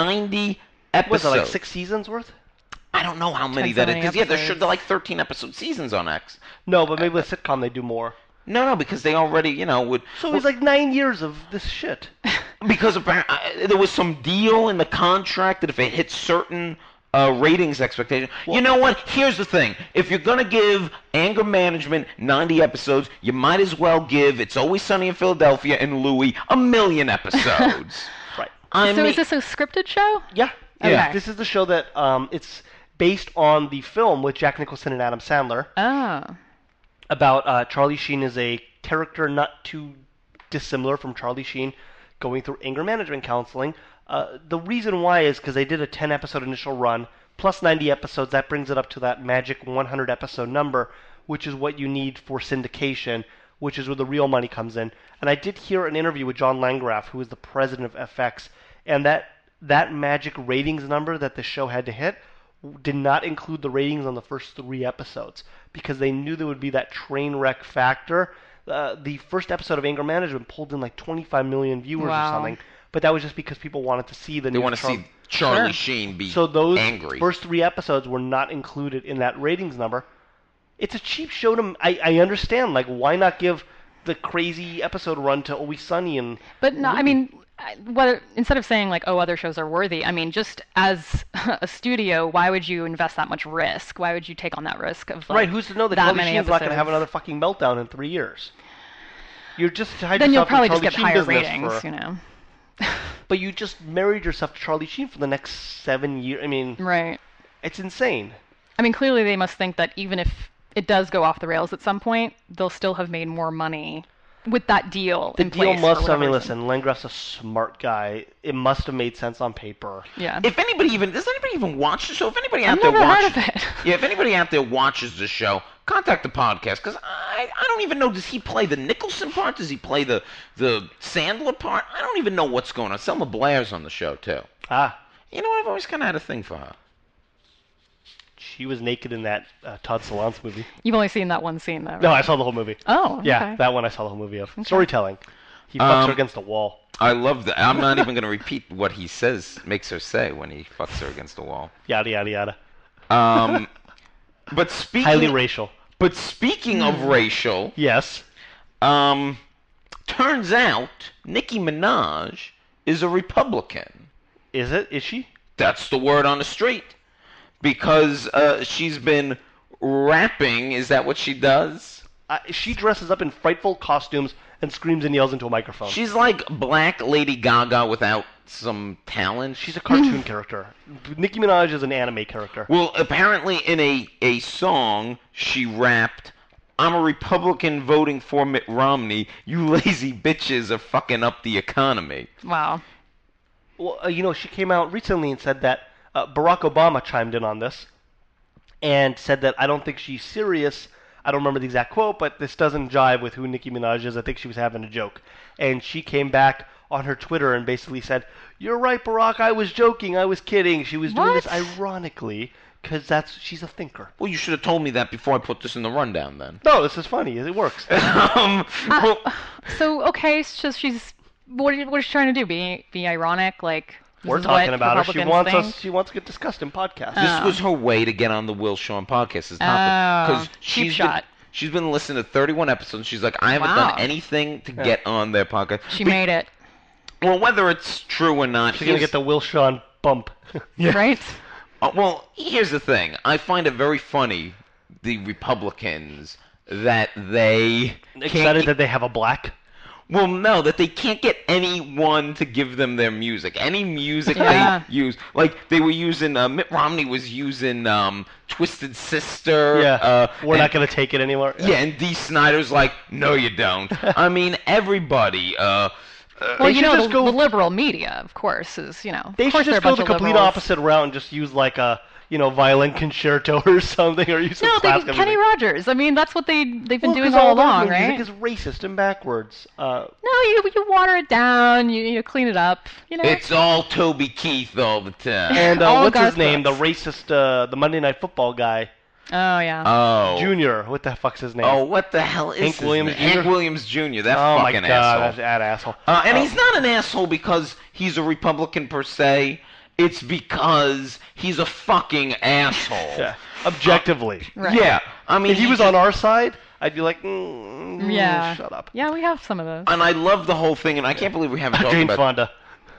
[SPEAKER 2] 90 episodes.
[SPEAKER 3] Was it like 6 seasons worth?
[SPEAKER 2] I don't know how many that is. Because, they're like 13-episode seasons on X.
[SPEAKER 3] No, but maybe with a sitcom they do more.
[SPEAKER 2] No, because they already, would...
[SPEAKER 3] So it's like 9 years of this shit.
[SPEAKER 2] Because apparently there was some deal in the contract that if it hit certain... ratings expectation. Well, you know what? Here's the thing. If you're going to give Anger Management 90 episodes, you might as well give It's Always Sunny in Philadelphia and Louie 1,000,000 episodes.
[SPEAKER 3] Right.
[SPEAKER 4] Is this a scripted show?
[SPEAKER 3] Yeah.
[SPEAKER 4] Okay.
[SPEAKER 3] Yeah. This is the show that it's based on the film with Jack Nicholson and Adam Sandler.
[SPEAKER 4] Oh. About
[SPEAKER 3] Charlie Sheen is a character not too dissimilar from Charlie Sheen going through anger management counseling. The reason why is because they did a 10-episode initial run, plus 90 episodes. That brings it up to that magic 100-episode number, which is what you need for syndication, which is where the real money comes in. And I did hear an interview with John Landgraf, who is the president of FX, and that magic ratings number that the show had to hit did not include the ratings on the first 3 episodes, because they knew there would be that train wreck factor. The first episode of Anger Management pulled in like 25 million viewers or something. But that was just because people wanted to see the new...
[SPEAKER 2] They want to see Charlie Sheen be angry.
[SPEAKER 3] So those first 3 episodes were not included in that ratings number. It's a cheap show to... I understand. Like, why not give the crazy episode run to Always Sunny and...
[SPEAKER 4] But no, I mean, instead of saying, like, other shows are worthy, I mean, just as a studio, why would you invest that much risk? Why would you take on that risk of, like,
[SPEAKER 3] right, who's to know that Charlie Sheen's not going to have another fucking meltdown in 3 years? You're just tied
[SPEAKER 4] then you'll
[SPEAKER 3] yourself
[SPEAKER 4] probably
[SPEAKER 3] to
[SPEAKER 4] just
[SPEAKER 3] Charlie
[SPEAKER 4] get
[SPEAKER 3] Sheen
[SPEAKER 4] higher ratings, you know.
[SPEAKER 3] But you just married yourself to Charlie Sheen for the next 7 years. I mean,
[SPEAKER 4] right.
[SPEAKER 3] It's insane.
[SPEAKER 4] I mean, clearly they must think that even if it does go off the rails at some point, they'll still have made more money with that deal in place.
[SPEAKER 3] The deal must, listen, Landgraf's a smart guy. It must have made sense on paper.
[SPEAKER 4] Yeah.
[SPEAKER 2] Does anybody even watch the show? If anybody out
[SPEAKER 4] there
[SPEAKER 2] watches,
[SPEAKER 4] heard of it.
[SPEAKER 2] Yeah, if anybody out there watches the show, contact the podcast, because I don't even know, does he play the Nicholson part? Does he play the Sandler part? I don't even know what's going on. Selma Blair's on the show, too.
[SPEAKER 3] Ah.
[SPEAKER 2] You know what? I've always kind of had a thing for her.
[SPEAKER 3] She was naked in that Todd Solondz movie.
[SPEAKER 4] You've only seen that one scene, though, right?
[SPEAKER 3] No, I saw the whole movie.
[SPEAKER 4] Oh, okay.
[SPEAKER 3] Yeah, that one I saw the whole movie of. Okay. Storytelling. He fucks her against the wall.
[SPEAKER 2] I love that. I'm not even going to repeat what he makes her say when he fucks her against the wall.
[SPEAKER 3] Yada, yada, yada.
[SPEAKER 2] But speaking...
[SPEAKER 3] Highly racial.
[SPEAKER 2] But speaking of racial...
[SPEAKER 3] Yes.
[SPEAKER 2] Turns out Nicki Minaj is a Republican.
[SPEAKER 3] Is it? Is she?
[SPEAKER 2] That's the word on the street. Because she's been rapping. Is that what she does?
[SPEAKER 3] She dresses up in frightful costumes and screams and yells into a microphone.
[SPEAKER 2] She's like Black Lady Gaga without some talent.
[SPEAKER 3] She's a cartoon character. Nicki Minaj is an anime character.
[SPEAKER 2] Well, apparently in a song, she rapped, "I'm a Republican voting for Mitt Romney. You lazy bitches are fucking up the economy."
[SPEAKER 4] Wow.
[SPEAKER 3] Well, she came out recently and said that Barack Obama chimed in on this, and said that I don't think she's serious. I don't remember the exact quote, but this doesn't jive with who Nicki Minaj is. I think she was having a joke. And she came back on her Twitter and basically said, "You're right, Barack, I was joking, I was kidding." She was doing this ironically because she's a thinker.
[SPEAKER 2] Well, you should have told me that before I put this in the rundown then.
[SPEAKER 3] No, this is funny. It works.
[SPEAKER 4] So, okay, it's just she's... What is she trying to do? Be ironic? Like...
[SPEAKER 3] We're
[SPEAKER 4] This is
[SPEAKER 3] talking
[SPEAKER 4] what
[SPEAKER 3] about her.
[SPEAKER 4] Republicans
[SPEAKER 3] She wants to get discussed in podcasts.
[SPEAKER 2] This was her way to get on the Will Shawn podcast. Because
[SPEAKER 4] cheap shot.
[SPEAKER 2] She's been listening to 31 episodes. She's like, I haven't done anything to get on their podcast.
[SPEAKER 4] She made it.
[SPEAKER 2] Well, whether it's true or not,
[SPEAKER 3] She's gonna get the Will Shawn bump.
[SPEAKER 4] Right?
[SPEAKER 2] Well, here's the thing. I find it very funny, the Republicans, that they
[SPEAKER 3] Excited that they have a black.
[SPEAKER 2] Well, no, that they can't get anyone to give them their music. Any music
[SPEAKER 4] Yeah.
[SPEAKER 2] they use. Like, they were using, Mitt Romney was using Twisted Sister.
[SPEAKER 3] Yeah, we're
[SPEAKER 2] and-
[SPEAKER 3] not going to take it anymore.
[SPEAKER 2] Yeah, and Dee Snider's like, no, you don't. I mean, everybody.
[SPEAKER 4] Well,
[SPEAKER 3] They
[SPEAKER 4] you
[SPEAKER 3] should
[SPEAKER 4] know,
[SPEAKER 3] just
[SPEAKER 4] the
[SPEAKER 3] go-
[SPEAKER 4] liberal media, of course, is, you know...
[SPEAKER 3] They
[SPEAKER 4] of course
[SPEAKER 3] should
[SPEAKER 4] they're
[SPEAKER 3] just
[SPEAKER 4] a
[SPEAKER 3] go
[SPEAKER 4] bunch
[SPEAKER 3] the
[SPEAKER 4] of
[SPEAKER 3] complete
[SPEAKER 4] liberals.
[SPEAKER 3] opposite route and just use, like, a, violin concerto or something, or use some
[SPEAKER 4] No,
[SPEAKER 3] classical
[SPEAKER 4] Kenny
[SPEAKER 3] music.
[SPEAKER 4] Rogers. I mean, that's what they've been
[SPEAKER 3] Well,
[SPEAKER 4] doing
[SPEAKER 3] 'cause
[SPEAKER 4] all
[SPEAKER 3] their
[SPEAKER 4] along, right?
[SPEAKER 3] music is racist and backwards.
[SPEAKER 4] No, you water it down, you clean it up, you know?
[SPEAKER 2] It's all Toby Keith all the time.
[SPEAKER 3] And
[SPEAKER 4] All
[SPEAKER 3] what's his
[SPEAKER 4] Garth
[SPEAKER 3] name? The
[SPEAKER 4] Brooks.
[SPEAKER 3] racist, the Monday Night Football guy,
[SPEAKER 4] Oh, yeah.
[SPEAKER 2] Oh.
[SPEAKER 3] Junior. What the fuck's his name?
[SPEAKER 2] Oh, what the hell is
[SPEAKER 3] Hank
[SPEAKER 2] his
[SPEAKER 3] Williams
[SPEAKER 2] name? Hank
[SPEAKER 3] Jr.?
[SPEAKER 2] Williams Jr., that
[SPEAKER 3] oh my
[SPEAKER 2] fucking
[SPEAKER 3] God,
[SPEAKER 2] asshole.
[SPEAKER 3] that asshole.
[SPEAKER 2] And he's not an asshole because he's a Republican per se. It's because he's a fucking asshole.
[SPEAKER 3] Yeah, objectively.
[SPEAKER 4] Right.
[SPEAKER 2] Yeah, I mean,
[SPEAKER 3] If he was
[SPEAKER 2] just-
[SPEAKER 3] on our side, I'd be like,
[SPEAKER 4] Yeah.
[SPEAKER 3] shut up.
[SPEAKER 4] Yeah, we have some of those.
[SPEAKER 2] And I love the whole thing, and I can't believe we haven't talked
[SPEAKER 3] Jane
[SPEAKER 2] about.
[SPEAKER 3] Fonda.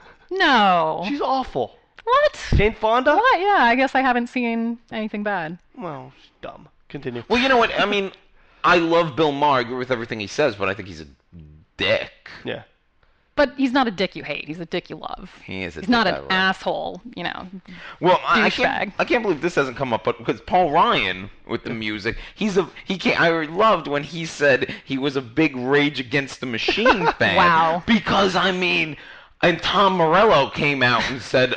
[SPEAKER 4] No.
[SPEAKER 3] She's awful.
[SPEAKER 4] What?
[SPEAKER 3] Jane Fonda?
[SPEAKER 4] What? Yeah, I guess I haven't seen anything bad.
[SPEAKER 3] Well, she's dumb. Continue.
[SPEAKER 2] Well, you know what? I mean, I love Bill Maher. I agree with everything he says, but I think he's a dick.
[SPEAKER 3] Yeah.
[SPEAKER 4] But he's not a dick you hate. He's a dick you love.
[SPEAKER 2] He is a
[SPEAKER 4] He's
[SPEAKER 2] dick
[SPEAKER 4] not
[SPEAKER 2] I
[SPEAKER 4] an
[SPEAKER 2] love.
[SPEAKER 4] asshole, you know.
[SPEAKER 2] Well, I
[SPEAKER 4] douchebag.
[SPEAKER 2] can't believe this hasn't come up, but because Paul Ryan with the music, I loved when he said he was a big Rage Against the Machine fan.
[SPEAKER 4] Wow.
[SPEAKER 2] Because I mean, and Tom Morello came out and said,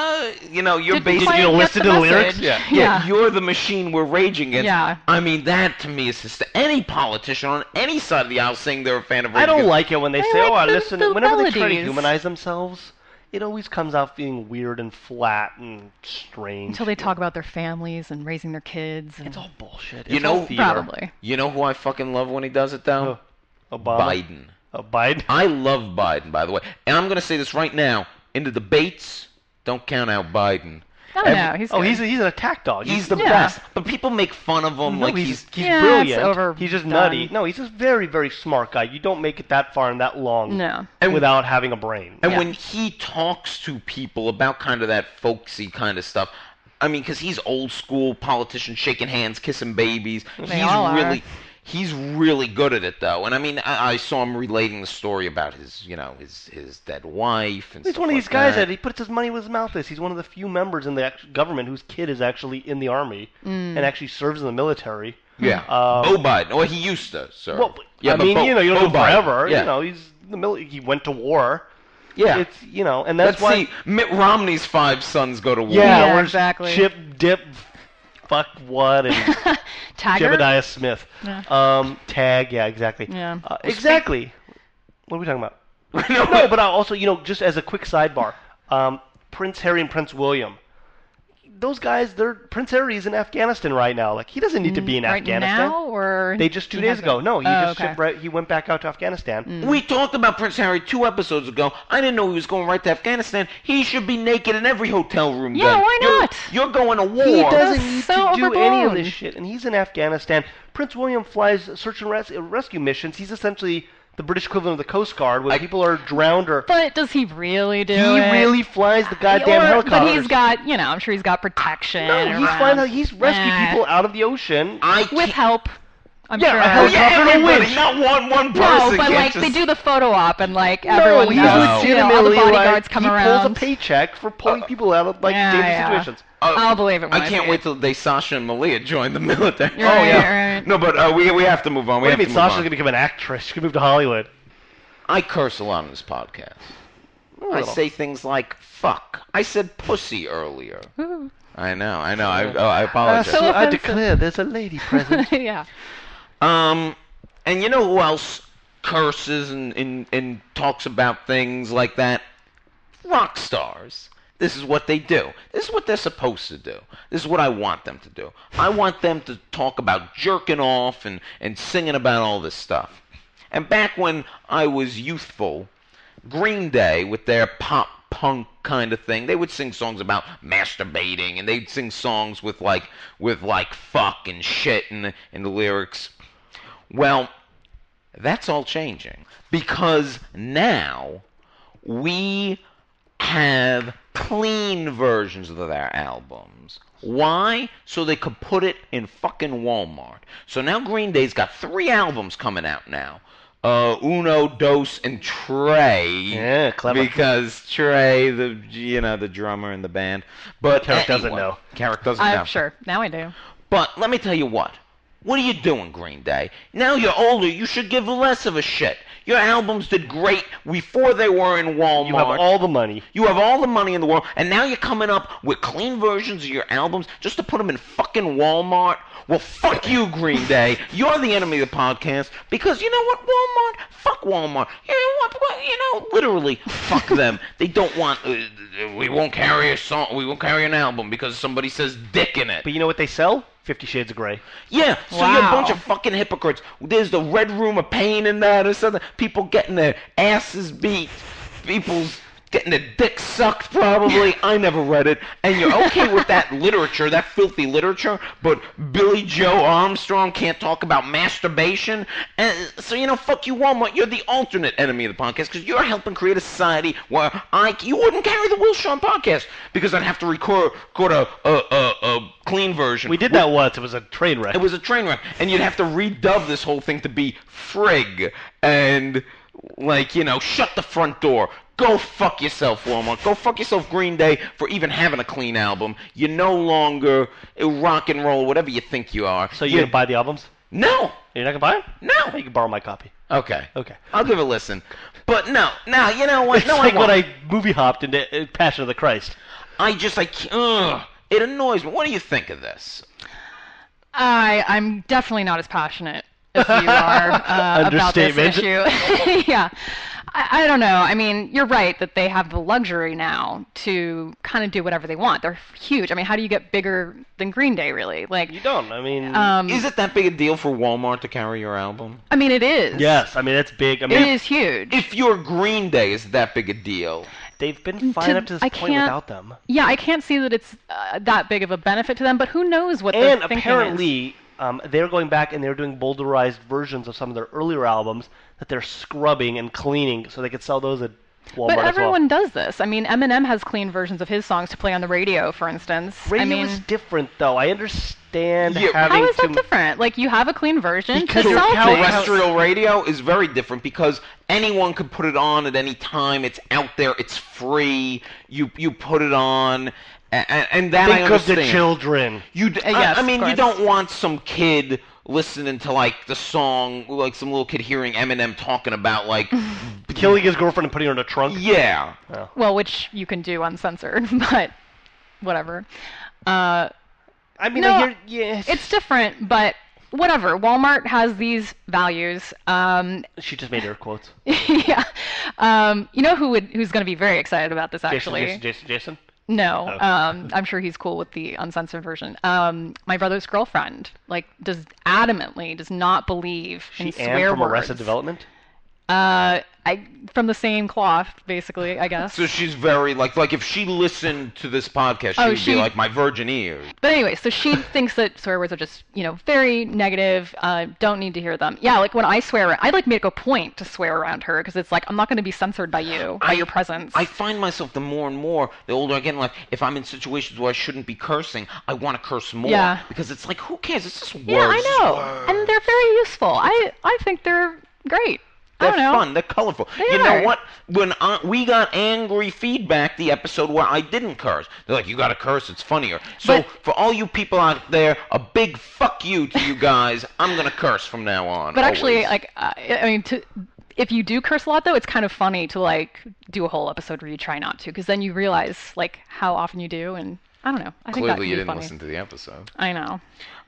[SPEAKER 2] you're
[SPEAKER 4] Did
[SPEAKER 2] basically
[SPEAKER 4] Clay get
[SPEAKER 3] listen
[SPEAKER 4] the
[SPEAKER 3] to the lyrics?
[SPEAKER 4] message?
[SPEAKER 2] yeah, you're the machine we're raging against.
[SPEAKER 4] Yeah.
[SPEAKER 2] I mean, that to me is just any politician on any side of the aisle saying they're a fan of Rage
[SPEAKER 3] I don't
[SPEAKER 2] Against-
[SPEAKER 3] like it when they
[SPEAKER 4] I
[SPEAKER 3] say,
[SPEAKER 4] like
[SPEAKER 3] "Oh, I
[SPEAKER 4] the
[SPEAKER 3] listen." Whenever they try to
[SPEAKER 4] melodies.
[SPEAKER 3] humanize themselves, it always comes out feeling weird and flat and strange.
[SPEAKER 4] Until they talk about their families and raising their kids. And
[SPEAKER 3] It's all bullshit.
[SPEAKER 2] You
[SPEAKER 3] It's
[SPEAKER 2] know-
[SPEAKER 3] all theater.
[SPEAKER 4] probably.
[SPEAKER 2] You know who I fucking love when he does it, though?
[SPEAKER 3] Obama.
[SPEAKER 2] Biden.
[SPEAKER 3] Biden.
[SPEAKER 2] I love Biden, by the way. And I'm going to say this right now. In the debates, don't count out Biden.
[SPEAKER 4] Oh, no, he's
[SPEAKER 3] Oh,
[SPEAKER 4] good.
[SPEAKER 3] he's an attack dog.
[SPEAKER 2] He's the
[SPEAKER 4] Yeah.
[SPEAKER 2] best. But people make fun of him
[SPEAKER 3] No,
[SPEAKER 2] like
[SPEAKER 3] he's
[SPEAKER 4] Yeah,
[SPEAKER 3] brilliant.
[SPEAKER 4] it's
[SPEAKER 3] He's just
[SPEAKER 4] overdone.
[SPEAKER 3] nutty. No, he's a very, very smart guy. You don't make it that far and that long
[SPEAKER 4] No.
[SPEAKER 3] without having a brain.
[SPEAKER 2] And
[SPEAKER 4] Yeah.
[SPEAKER 2] when he talks to people about kind of that folksy kind of stuff, I mean, because he's old school politician, shaking hands, kissing babies.
[SPEAKER 4] They all are.
[SPEAKER 2] He's really good at it, though. And I mean, I saw him relating the story about his dead wife and
[SPEAKER 3] He's
[SPEAKER 2] stuff
[SPEAKER 3] one of these
[SPEAKER 2] like
[SPEAKER 3] guys
[SPEAKER 2] that.
[SPEAKER 3] that he puts his money where his mouth is. He's one of the few members in the government whose kid is actually in the army and actually serves in the military.
[SPEAKER 2] Yeah, Beau Biden. Or he used to, sir.
[SPEAKER 3] Well,
[SPEAKER 2] yeah,
[SPEAKER 3] I
[SPEAKER 2] but
[SPEAKER 3] mean,
[SPEAKER 2] Beau-
[SPEAKER 3] you don't
[SPEAKER 2] Beau
[SPEAKER 3] live
[SPEAKER 2] Biden.
[SPEAKER 3] forever.
[SPEAKER 2] Yeah.
[SPEAKER 3] You know, he's in the military. He went to war.
[SPEAKER 2] Yeah.
[SPEAKER 3] It's and that's
[SPEAKER 2] Let's
[SPEAKER 3] why.
[SPEAKER 2] see. Mitt Romney's 5 sons go to war.
[SPEAKER 3] Yeah,
[SPEAKER 4] Yeah,
[SPEAKER 3] where's
[SPEAKER 4] exactly.
[SPEAKER 3] Chip, Dip, fuck what, and
[SPEAKER 4] Taggart?
[SPEAKER 3] Jebediah Smith.
[SPEAKER 4] Yeah.
[SPEAKER 3] Tag, yeah, exactly.
[SPEAKER 4] Yeah.
[SPEAKER 3] Exactly. What are we talking about?
[SPEAKER 2] No,
[SPEAKER 3] No, but I also, just as a quick sidebar, Prince Harry and Prince William. Those guys, Prince Harry's in Afghanistan right now. Like, he doesn't need to be in
[SPEAKER 4] right
[SPEAKER 3] Afghanistan.
[SPEAKER 4] now, or
[SPEAKER 3] They just 2
[SPEAKER 4] he
[SPEAKER 3] days
[SPEAKER 4] hasn't?
[SPEAKER 3] ago. No, he
[SPEAKER 4] Oh,
[SPEAKER 3] just
[SPEAKER 4] okay.
[SPEAKER 3] shipped right. He went back out to Afghanistan.
[SPEAKER 2] We talked about Prince Harry 2 episodes ago. I didn't know he was going right to Afghanistan. He should be naked in every hotel room.
[SPEAKER 4] Yeah,
[SPEAKER 2] then.
[SPEAKER 4] why not?
[SPEAKER 2] You're going to war.
[SPEAKER 3] He doesn't
[SPEAKER 4] That's
[SPEAKER 3] need
[SPEAKER 4] so
[SPEAKER 3] to do any of
[SPEAKER 4] overblown.
[SPEAKER 3] this shit, and he's in Afghanistan. Prince William flies search and rescue missions. He's essentially the British equivalent of the Coast Guard, when people are drowned or.
[SPEAKER 4] But does he really do
[SPEAKER 3] He
[SPEAKER 4] it?
[SPEAKER 3] really flies the goddamn
[SPEAKER 4] Or-
[SPEAKER 3] helicopter.
[SPEAKER 4] But he's got, I'm sure he's got protection.
[SPEAKER 3] No, he's
[SPEAKER 4] around.
[SPEAKER 3] flying. He's rescued people out of the ocean.
[SPEAKER 4] With help. I'm
[SPEAKER 3] Yeah,
[SPEAKER 4] sure.
[SPEAKER 3] a
[SPEAKER 2] Oh,
[SPEAKER 3] helicopter.
[SPEAKER 2] yeah,
[SPEAKER 3] and a
[SPEAKER 2] everybody,
[SPEAKER 3] winch.
[SPEAKER 2] not one person.
[SPEAKER 4] No, but
[SPEAKER 2] can't
[SPEAKER 4] like
[SPEAKER 2] just...
[SPEAKER 4] they do the photo op and like everyone
[SPEAKER 3] he's
[SPEAKER 4] knows. All the
[SPEAKER 3] legitimately
[SPEAKER 4] bodyguards come
[SPEAKER 3] he
[SPEAKER 4] around.
[SPEAKER 3] pulls a paycheck for pulling people out of
[SPEAKER 4] Yeah,
[SPEAKER 3] dangerous
[SPEAKER 4] yeah.
[SPEAKER 3] situations.
[SPEAKER 4] I'll believe it when
[SPEAKER 2] I
[SPEAKER 4] I
[SPEAKER 2] can't
[SPEAKER 4] see
[SPEAKER 2] wait
[SPEAKER 4] it.
[SPEAKER 2] till Sasha and Malia join the military.
[SPEAKER 4] Right.
[SPEAKER 2] No, but we have to move on.
[SPEAKER 3] What do you
[SPEAKER 2] have
[SPEAKER 3] mean
[SPEAKER 2] to move
[SPEAKER 3] Sasha's
[SPEAKER 2] on.
[SPEAKER 3] going to become an actress? She can move to Hollywood.
[SPEAKER 2] I curse a lot on this podcast. I say things like fuck. I said pussy earlier. I know. I apologize.
[SPEAKER 4] So
[SPEAKER 3] I
[SPEAKER 4] offensive.
[SPEAKER 3] declare there's a lady present.
[SPEAKER 4] Yeah.
[SPEAKER 2] And you know who else curses and talks about things like that? Rock stars. This is what they do. This is what they're supposed to do. This is what I want them to do. I want them to talk about jerking off and singing about all this stuff. And back when I was youthful, Green Day, with their pop punk kind of thing, they would sing songs about masturbating, and they'd sing songs with like fuck and shit in the lyrics. Well, that's all changing, because now we have clean versions of their albums. Why? So they could put it in fucking Walmart. So now Green Day's got 3 albums coming out now. Uno, Dos, and Trey.
[SPEAKER 3] Yeah, clever.
[SPEAKER 2] Because Trey, the drummer in the band. But
[SPEAKER 3] Carrick doesn't know.
[SPEAKER 2] Carrick doesn't know.
[SPEAKER 4] I'm sure. Now I do.
[SPEAKER 2] But let me tell you what. What are you doing, Green Day? Now you're older, you should give less of a shit. Your albums did great before they were in Walmart.
[SPEAKER 3] You have all the money.
[SPEAKER 2] You have all the money in the world, and now you're coming up with clean versions of your albums just to put them in fucking Walmart? Well, fuck you, Green Day. You're the enemy of the podcast, because you know what, Walmart? Fuck Walmart. You know what? Literally, fuck them. They don't want... we won't carry a song. We won't carry an album because somebody says dick in it.
[SPEAKER 3] But you know what they sell? 50 Shades of Grey.
[SPEAKER 2] Yeah, so you're a bunch of fucking hypocrites. There's the Red Room of Pain in that or something. People getting their asses beat. People's getting their dick sucked, probably. I never read it. And you're okay with that literature, that filthy literature, but Billy Joe Armstrong can't talk about masturbation? And so, fuck you, Walmart. You're the alternate enemy of the podcast, because you're helping create a society where you wouldn't carry the Will Shawn podcast, because I'd have to record a clean version.
[SPEAKER 3] We did that once. It was a train wreck.
[SPEAKER 2] It was a train wreck. And you'd have to redub this whole thing to be frig. And, shut the front door. Go fuck yourself, Walmart. Go fuck yourself, Green Day, for even having a clean album. You're no longer rock and roll, whatever you think you are.
[SPEAKER 3] So you're going to buy the albums?
[SPEAKER 2] No.
[SPEAKER 3] You're not going to buy them?
[SPEAKER 2] No.
[SPEAKER 3] You can borrow my copy.
[SPEAKER 2] Okay.
[SPEAKER 3] Okay.
[SPEAKER 2] I'll give it a listen. But no. Now, you know what?
[SPEAKER 3] It's
[SPEAKER 2] No,
[SPEAKER 3] like
[SPEAKER 2] I won't.
[SPEAKER 3] when I movie hopped into Passion of the Christ.
[SPEAKER 2] It annoys me. What do you think of this?
[SPEAKER 4] I'm definitely not as passionate as you are about this issue. Yeah. I don't know. I mean, you're right that they have the luxury now to kind of do whatever they want. They're huge. I mean, how do you get bigger than Green Day, really?
[SPEAKER 3] You don't. I mean...
[SPEAKER 2] is it that big a deal for Walmart to carry your album?
[SPEAKER 4] I mean, it is.
[SPEAKER 3] Yes. I mean, it's big. I mean,
[SPEAKER 4] it is huge.
[SPEAKER 2] If you're Green Day, is it that big a deal?
[SPEAKER 3] They've been fine up to this point without them.
[SPEAKER 4] Yeah, I can't see that it's that big of a benefit to them, but who knows what
[SPEAKER 3] and
[SPEAKER 4] the thinking
[SPEAKER 3] apparently,
[SPEAKER 4] is.
[SPEAKER 3] They're going back and they're doing boulderized versions of some of their earlier albums that they're scrubbing and cleaning so they could sell those at Walmart.
[SPEAKER 4] But everyone
[SPEAKER 3] as well.
[SPEAKER 4] does this. I mean, Eminem has clean versions of his songs to play on the radio, for instance.
[SPEAKER 3] Radio is different, though. I understand having
[SPEAKER 4] How is that different? You have a clean version
[SPEAKER 3] because
[SPEAKER 4] to sell things.
[SPEAKER 2] Terrestrial radio is very different because anyone could put it on at any time. It's out there. It's free. You put it on. And that
[SPEAKER 3] Think
[SPEAKER 2] I understand.
[SPEAKER 3] of the children.
[SPEAKER 2] I mean, you don't want some kid listening to the song, some little kid hearing Eminem talking about
[SPEAKER 3] killing his girlfriend and putting her in a trunk.
[SPEAKER 2] Yeah.
[SPEAKER 3] Oh.
[SPEAKER 4] Well, which you can do uncensored, but whatever.
[SPEAKER 3] I mean,
[SPEAKER 4] no, it's different, but whatever. Walmart has these values.
[SPEAKER 3] She just made air quotes.
[SPEAKER 4] Yeah. You know who's going to be very excited about this, actually?
[SPEAKER 3] Jason?
[SPEAKER 4] No, I'm sure he's cool with the uncensored version. My brother's girlfriend does not believe in swear
[SPEAKER 3] from
[SPEAKER 4] words.
[SPEAKER 3] Arrested Development?
[SPEAKER 4] From the same cloth, basically, I guess.
[SPEAKER 2] So she's very if she listened to this podcast, she would be like my virgin ears.
[SPEAKER 4] But anyway, so she thinks that swear words are just very negative. Don't need to hear them. Yeah, when I swear, I'd make a point to swear around her because it's I'm not going to be censored by you, by your presence.
[SPEAKER 2] I find myself the more and more, the older I get, if I'm in situations where I shouldn't be cursing, I want to curse more.
[SPEAKER 4] Yeah.
[SPEAKER 2] Because it's who cares? It's just words.
[SPEAKER 4] Yeah, I know, and they're very useful. I think they're great.
[SPEAKER 2] They're fun. They're colorful.
[SPEAKER 4] They
[SPEAKER 2] know
[SPEAKER 4] are.
[SPEAKER 2] what? When we got angry feedback the episode where I didn't curse, they're like, you got to curse. It's funnier. So for all you people out there, a big fuck you to you guys. I'm going to curse from now on.
[SPEAKER 4] But actually,
[SPEAKER 2] always.
[SPEAKER 4] if you do curse a lot, though, it's kind of funny to like do a whole episode where you try not to, because then you realize like how often you do, and I don't know. I think that
[SPEAKER 2] Clearly,
[SPEAKER 4] can
[SPEAKER 2] you
[SPEAKER 4] be
[SPEAKER 2] didn't
[SPEAKER 4] funny.
[SPEAKER 2] listen to the episode.
[SPEAKER 4] I know.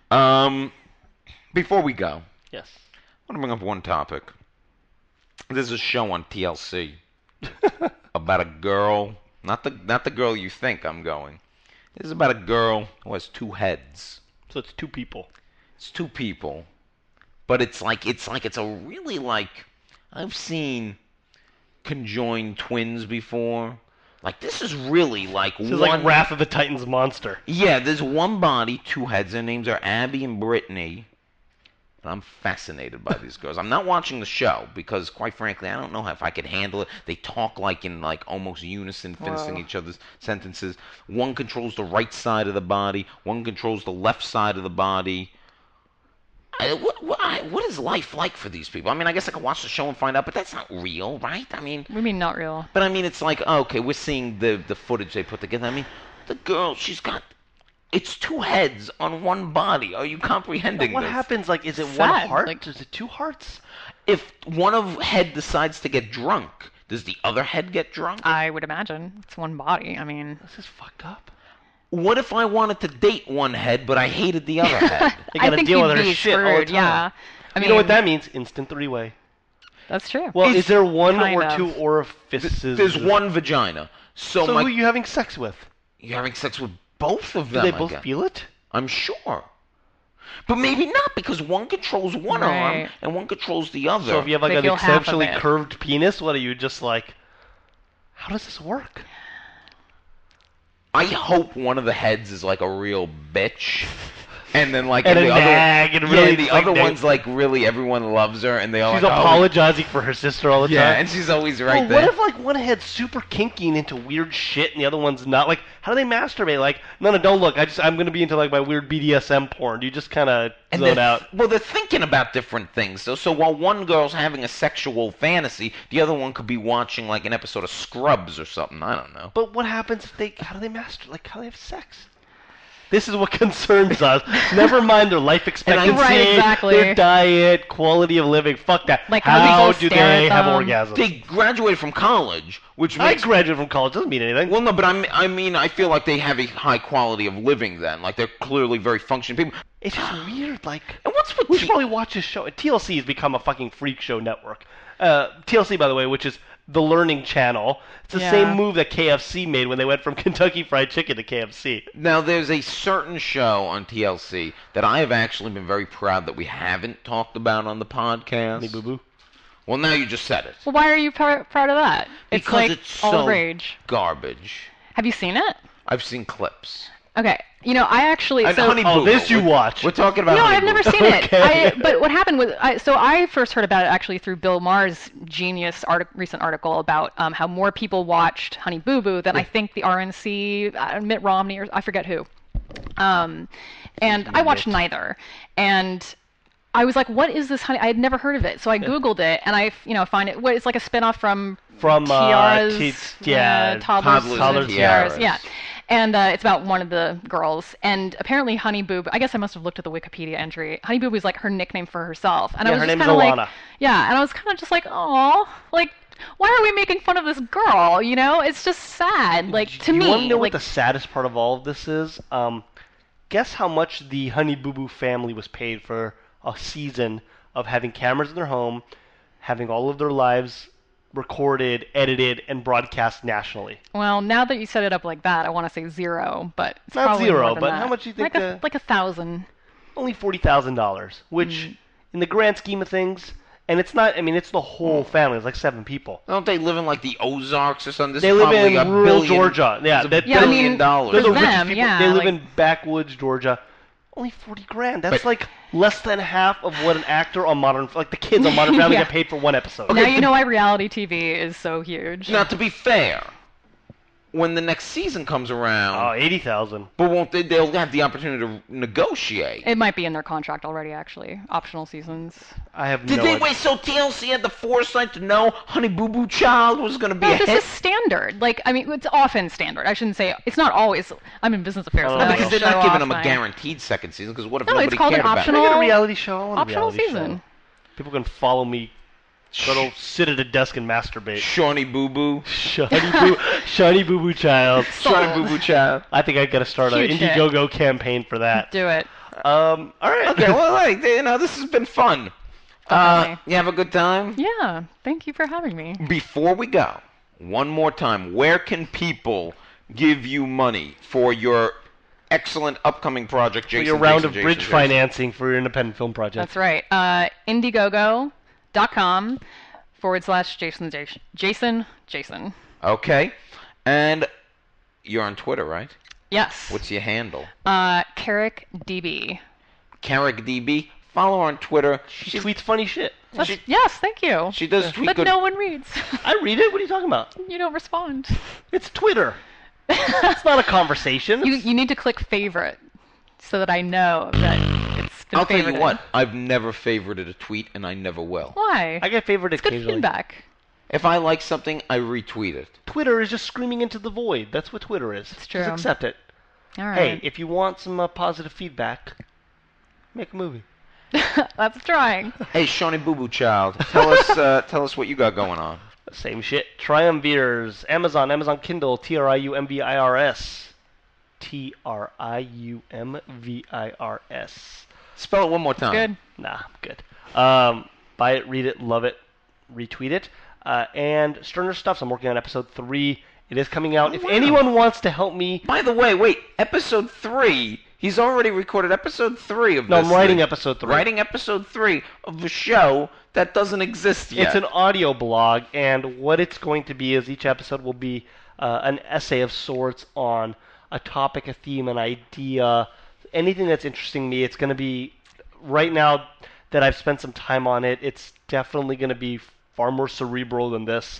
[SPEAKER 2] Before we go,
[SPEAKER 3] Yes.
[SPEAKER 2] I want to bring up one topic. There's a show on TLC about a girl, not the girl you think I'm going. This is about a girl who has two heads.
[SPEAKER 3] So it's two people.
[SPEAKER 2] It's two people, but it's a really like I've seen conjoined twins before. Like this is really like
[SPEAKER 3] This is
[SPEAKER 2] one.
[SPEAKER 3] like Wrath of the Titans monster.
[SPEAKER 2] Yeah, there's one body, two heads. Their names are Abby and Brittany. And I'm fascinated by these girls. I'm not watching the show because, quite frankly, I don't know if I could handle it. They talk like in like almost unison, finishing each other's sentences. One controls the right side of the body. One controls the left side of the body. What is life like for these people? I mean, I guess I could watch the show and find out, but that's not real, right? I mean,
[SPEAKER 4] We mean not real.
[SPEAKER 2] but I mean, it's like, oh, okay, we're seeing the footage they put together. I mean, the girl, it's two heads on one body. Are you comprehending
[SPEAKER 3] What
[SPEAKER 2] this?
[SPEAKER 3] happens? Like, is it one
[SPEAKER 4] Sad,
[SPEAKER 3] heart?
[SPEAKER 4] like-
[SPEAKER 3] Is it two hearts?
[SPEAKER 2] If one of head decides to get drunk, does the other head get drunk?
[SPEAKER 4] I would imagine it's one body. I mean,
[SPEAKER 3] This is fucked up.
[SPEAKER 2] What if I wanted to date one head, but I hated the other head?
[SPEAKER 3] You
[SPEAKER 4] I
[SPEAKER 3] gotta
[SPEAKER 4] think
[SPEAKER 3] deal
[SPEAKER 4] you'd
[SPEAKER 3] with her
[SPEAKER 4] be
[SPEAKER 3] shit all the
[SPEAKER 4] screwed.
[SPEAKER 3] time.
[SPEAKER 4] Yeah. I mean,
[SPEAKER 3] You know what that means? Instant three-way.
[SPEAKER 4] That's true.
[SPEAKER 3] Well, is there one
[SPEAKER 4] kind
[SPEAKER 3] or
[SPEAKER 4] of.
[SPEAKER 3] two orifices?
[SPEAKER 2] There's one vagina. So
[SPEAKER 3] So who are you having sex with?
[SPEAKER 2] you're having sex with both of
[SPEAKER 3] Do
[SPEAKER 2] them.
[SPEAKER 3] they
[SPEAKER 2] I
[SPEAKER 3] both
[SPEAKER 2] guess.
[SPEAKER 3] feel it?
[SPEAKER 2] I'm sure. But maybe not, because one controls one arm
[SPEAKER 4] Right.
[SPEAKER 2] and one controls the other.
[SPEAKER 3] So if you have like
[SPEAKER 4] They
[SPEAKER 3] an
[SPEAKER 4] feel half of
[SPEAKER 3] exceptionally
[SPEAKER 4] it.
[SPEAKER 3] curved penis, what are you just like? How does this work?
[SPEAKER 2] I hope one of the heads is like a real bitch, and then like
[SPEAKER 3] And
[SPEAKER 2] the
[SPEAKER 3] a
[SPEAKER 2] other,
[SPEAKER 3] nag, and really
[SPEAKER 2] the
[SPEAKER 3] it's like
[SPEAKER 2] other
[SPEAKER 3] they-
[SPEAKER 2] one's like really everyone loves her, and they all
[SPEAKER 3] She's
[SPEAKER 2] like, oh,
[SPEAKER 3] apologizing for her sister all the
[SPEAKER 2] yeah,
[SPEAKER 3] time.
[SPEAKER 2] and she's always right
[SPEAKER 3] Well,
[SPEAKER 2] there.
[SPEAKER 3] what if like one head's super kinky and into weird shit, and the other one's not? Like, how do they masturbate? Like, no, don't look. I'm gonna be into like my weird BDSM porn. You just kind of
[SPEAKER 2] and
[SPEAKER 3] zone
[SPEAKER 2] they're,
[SPEAKER 3] out.
[SPEAKER 2] well, they're thinking about different things. So while one girl's having a sexual fantasy, the other one could be watching like an episode of Scrubs or something. I don't know.
[SPEAKER 3] But what happens if they? How do they master? Like, how do they have sex? This is what concerns us. Never mind their life expectancy,
[SPEAKER 4] Right, exactly.
[SPEAKER 3] their diet, quality of living. Fuck that.
[SPEAKER 4] Like, how
[SPEAKER 3] how
[SPEAKER 4] people
[SPEAKER 3] do
[SPEAKER 4] stare
[SPEAKER 3] they
[SPEAKER 4] at
[SPEAKER 3] have
[SPEAKER 4] them.
[SPEAKER 3] orgasms?
[SPEAKER 2] They graduated from college, which
[SPEAKER 3] I
[SPEAKER 2] makes
[SPEAKER 3] graduated from college. Doesn't mean anything.
[SPEAKER 2] well, no, but I mean, I feel like they have a high quality of living. Then, like they're clearly very functioning people.
[SPEAKER 3] It's just weird. Like,
[SPEAKER 2] And what's with
[SPEAKER 3] we should probably watch this show. TLC has become a fucking freak show network. TLC, by the way, which is the Learning Channel. It's the
[SPEAKER 4] Yeah.
[SPEAKER 3] same move that KFC made when they went from Kentucky Fried Chicken to KFC.
[SPEAKER 2] Now, there's a certain show on TLC that I have actually been very proud that we haven't talked about on the podcast.
[SPEAKER 3] Hey, boo boo.
[SPEAKER 2] Well, now you just said it.
[SPEAKER 4] Well, why are you proud of that? It's
[SPEAKER 2] Because
[SPEAKER 4] like
[SPEAKER 2] it's
[SPEAKER 4] all
[SPEAKER 2] so
[SPEAKER 4] the rage.
[SPEAKER 2] garbage.
[SPEAKER 4] Have you seen it?
[SPEAKER 2] I've seen clips.
[SPEAKER 4] Okay. You know, I actually
[SPEAKER 2] And
[SPEAKER 4] so
[SPEAKER 2] Honey
[SPEAKER 3] Oh,
[SPEAKER 2] Boo
[SPEAKER 3] this
[SPEAKER 2] Boo.
[SPEAKER 3] you
[SPEAKER 2] We're-
[SPEAKER 3] watch.
[SPEAKER 2] We're talking about
[SPEAKER 4] no,
[SPEAKER 2] Honey
[SPEAKER 4] I've
[SPEAKER 2] Boo
[SPEAKER 4] never
[SPEAKER 2] Boo.
[SPEAKER 4] seen it.
[SPEAKER 3] Okay.
[SPEAKER 4] But what happened was, so I first heard about it actually through Bill Maher's genius recent article about how more people watched Honey Boo Boo than I think the RNC, Mitt Romney, or I forget who. And I watched neither. And I was like, what is this honey? I had never heard of it. So I Googled it, and I find it, it's like a spinoff from Tiara's, Toddlers
[SPEAKER 2] Toddlers
[SPEAKER 4] and
[SPEAKER 2] and
[SPEAKER 4] Tiaras.
[SPEAKER 2] Tiaras.
[SPEAKER 4] Yeah. And it's about one of the girls. And apparently Honey Boo Boo, I guess I must have looked at the Wikipedia entry. Honey Boo Boo is like her nickname for herself. And I
[SPEAKER 3] Yeah,
[SPEAKER 4] was
[SPEAKER 3] her
[SPEAKER 4] just
[SPEAKER 3] name's
[SPEAKER 4] kind of
[SPEAKER 3] Alana.
[SPEAKER 4] like, yeah, and I was kind of just like, oh, like, why are we making fun of this girl? You know, it's just sad. Like, to
[SPEAKER 3] you
[SPEAKER 4] me,
[SPEAKER 3] want to know
[SPEAKER 4] like,
[SPEAKER 3] what the saddest part of all of this is? Guess how much the Honey Boo Boo family was paid for a season of having cameras in their home, having all of their lives recorded, edited, and broadcast nationally.
[SPEAKER 4] well, now that you set it up like that, I want to say zero, but it's
[SPEAKER 3] Not
[SPEAKER 4] probably
[SPEAKER 3] zero,
[SPEAKER 4] more than
[SPEAKER 3] but
[SPEAKER 4] that.
[SPEAKER 3] how much do you think,
[SPEAKER 4] Like 1,000.
[SPEAKER 3] Only $40,000, which, in the grand scheme of things, and it's not. I mean, it's the whole family. It's like 7 people.
[SPEAKER 2] Don't they live in like the Ozarks or something? This
[SPEAKER 3] They
[SPEAKER 2] is
[SPEAKER 3] live
[SPEAKER 2] probably
[SPEAKER 3] in
[SPEAKER 2] a
[SPEAKER 3] rural
[SPEAKER 2] billion,
[SPEAKER 3] Georgia. Yeah,
[SPEAKER 2] it's a
[SPEAKER 4] Yeah, I
[SPEAKER 2] billion
[SPEAKER 4] mean,
[SPEAKER 2] dollars.
[SPEAKER 3] They're the
[SPEAKER 4] For
[SPEAKER 3] richest
[SPEAKER 4] them,
[SPEAKER 3] people.
[SPEAKER 4] yeah,
[SPEAKER 3] They live
[SPEAKER 4] like-
[SPEAKER 3] in backwoods Georgia. Only 40 grand. That's
[SPEAKER 2] But-
[SPEAKER 3] like less than half of what an actor on Modern, like the kids on Modern Family
[SPEAKER 4] Yeah.
[SPEAKER 3] get paid for one episode.
[SPEAKER 4] Now you know why reality TV is so huge.
[SPEAKER 2] Now, to be fair, when the next season comes around,
[SPEAKER 3] Oh, 80,000.
[SPEAKER 2] but won't they? They'll have the opportunity to negotiate.
[SPEAKER 4] It might be in their contract already, actually. Optional seasons.
[SPEAKER 3] I have
[SPEAKER 2] Did
[SPEAKER 3] no
[SPEAKER 2] they
[SPEAKER 3] idea.
[SPEAKER 2] wait? So TLC had the foresight to know Honey Boo Boo Child was going to be
[SPEAKER 4] No,
[SPEAKER 2] a
[SPEAKER 4] this
[SPEAKER 2] hit?
[SPEAKER 4] is standard. Like, I mean, it's often standard. I shouldn't say it's not always. I'm in business affairs.
[SPEAKER 3] Oh,
[SPEAKER 4] so I
[SPEAKER 2] because
[SPEAKER 4] can
[SPEAKER 2] they're
[SPEAKER 4] show
[SPEAKER 2] not giving
[SPEAKER 4] off
[SPEAKER 2] them a
[SPEAKER 4] my-
[SPEAKER 2] guaranteed second season. Because what if
[SPEAKER 4] No,
[SPEAKER 2] nobody
[SPEAKER 4] it's called
[SPEAKER 2] cared
[SPEAKER 4] an
[SPEAKER 2] about
[SPEAKER 3] Can
[SPEAKER 2] it?
[SPEAKER 3] I get a
[SPEAKER 4] optional-
[SPEAKER 3] reality show? I want a
[SPEAKER 4] optional
[SPEAKER 3] reality
[SPEAKER 4] season.
[SPEAKER 3] show. People can follow me Gotta sit at a desk and masturbate.
[SPEAKER 2] Shawnee Boo Boo.
[SPEAKER 3] Shiny Boo Boo Child.
[SPEAKER 2] Shawnee Boo Boo Child.
[SPEAKER 3] I think I gotta start an
[SPEAKER 4] Huge hit.
[SPEAKER 3] Indiegogo campaign for that.
[SPEAKER 4] Do it.
[SPEAKER 3] All right.
[SPEAKER 2] Okay, well, like, this has been fun.
[SPEAKER 4] Definitely.
[SPEAKER 2] You have a good time?
[SPEAKER 4] Yeah. Thank you for having me.
[SPEAKER 2] Before we go, one more time, where can people give you money for your excellent upcoming project, Jason?
[SPEAKER 3] Your round
[SPEAKER 2] Jason,
[SPEAKER 3] of
[SPEAKER 2] Jason,
[SPEAKER 3] bridge
[SPEAKER 2] Jason?
[SPEAKER 3] financing for your independent film project.
[SPEAKER 4] That's right. Indiegogo.com/Jason.
[SPEAKER 2] Okay. And you're on Twitter, right?
[SPEAKER 4] Yes.
[SPEAKER 2] What's your handle?
[SPEAKER 4] CarrickDB.
[SPEAKER 2] CarrickDB. Follow her on Twitter.
[SPEAKER 3] She tweets funny shit.
[SPEAKER 4] Yes, thank you.
[SPEAKER 2] She does tweet
[SPEAKER 4] But
[SPEAKER 2] good.
[SPEAKER 4] no one reads.
[SPEAKER 3] I read it. What are you talking about?
[SPEAKER 4] You don't respond.
[SPEAKER 3] It's Twitter. It's not a conversation.
[SPEAKER 4] You need to click favorite so that I know that it's been
[SPEAKER 2] I'll tell you
[SPEAKER 4] favorited.
[SPEAKER 2] what. I've never favorited a tweet, and I never will.
[SPEAKER 4] Why?
[SPEAKER 3] I get favored
[SPEAKER 4] It's good
[SPEAKER 3] occasionally.
[SPEAKER 4] feedback.
[SPEAKER 2] If I like something, I retweet it.
[SPEAKER 3] Twitter is just screaming into the void. That's what Twitter is.
[SPEAKER 4] It's true.
[SPEAKER 3] Just accept it.
[SPEAKER 4] All right.
[SPEAKER 3] Hey, if you want some positive feedback, make a movie.
[SPEAKER 4] That's trying.
[SPEAKER 2] Hey, Shawnee Boo Boo Child, tell us what you got going on.
[SPEAKER 3] Same shit. Triumvirs, Amazon Kindle, TRIUMVIRS. TRIUMVIRS.
[SPEAKER 2] Spell it one more time.
[SPEAKER 4] Good.
[SPEAKER 3] Nah, I'm good. Buy it, read it, love it, retweet it. And Sterner Stuffs, I'm working on episode 3. It is coming out.
[SPEAKER 2] Oh,
[SPEAKER 3] if
[SPEAKER 2] wow.
[SPEAKER 3] anyone wants to help me...
[SPEAKER 2] By the way, wait, episode 3. He's already recorded episode 3 of
[SPEAKER 3] No,
[SPEAKER 2] this
[SPEAKER 3] I'm writing
[SPEAKER 2] thing.
[SPEAKER 3] episode 3.
[SPEAKER 2] Writing episode 3 of a show that doesn't exist yet.
[SPEAKER 3] It's an audio blog, and what it's going to be is each episode will be an essay of sorts on a topic, a theme, an idea, anything that's interesting me. It's going to be, right now that I've spent some time on it, it's definitely going to be far more cerebral than this.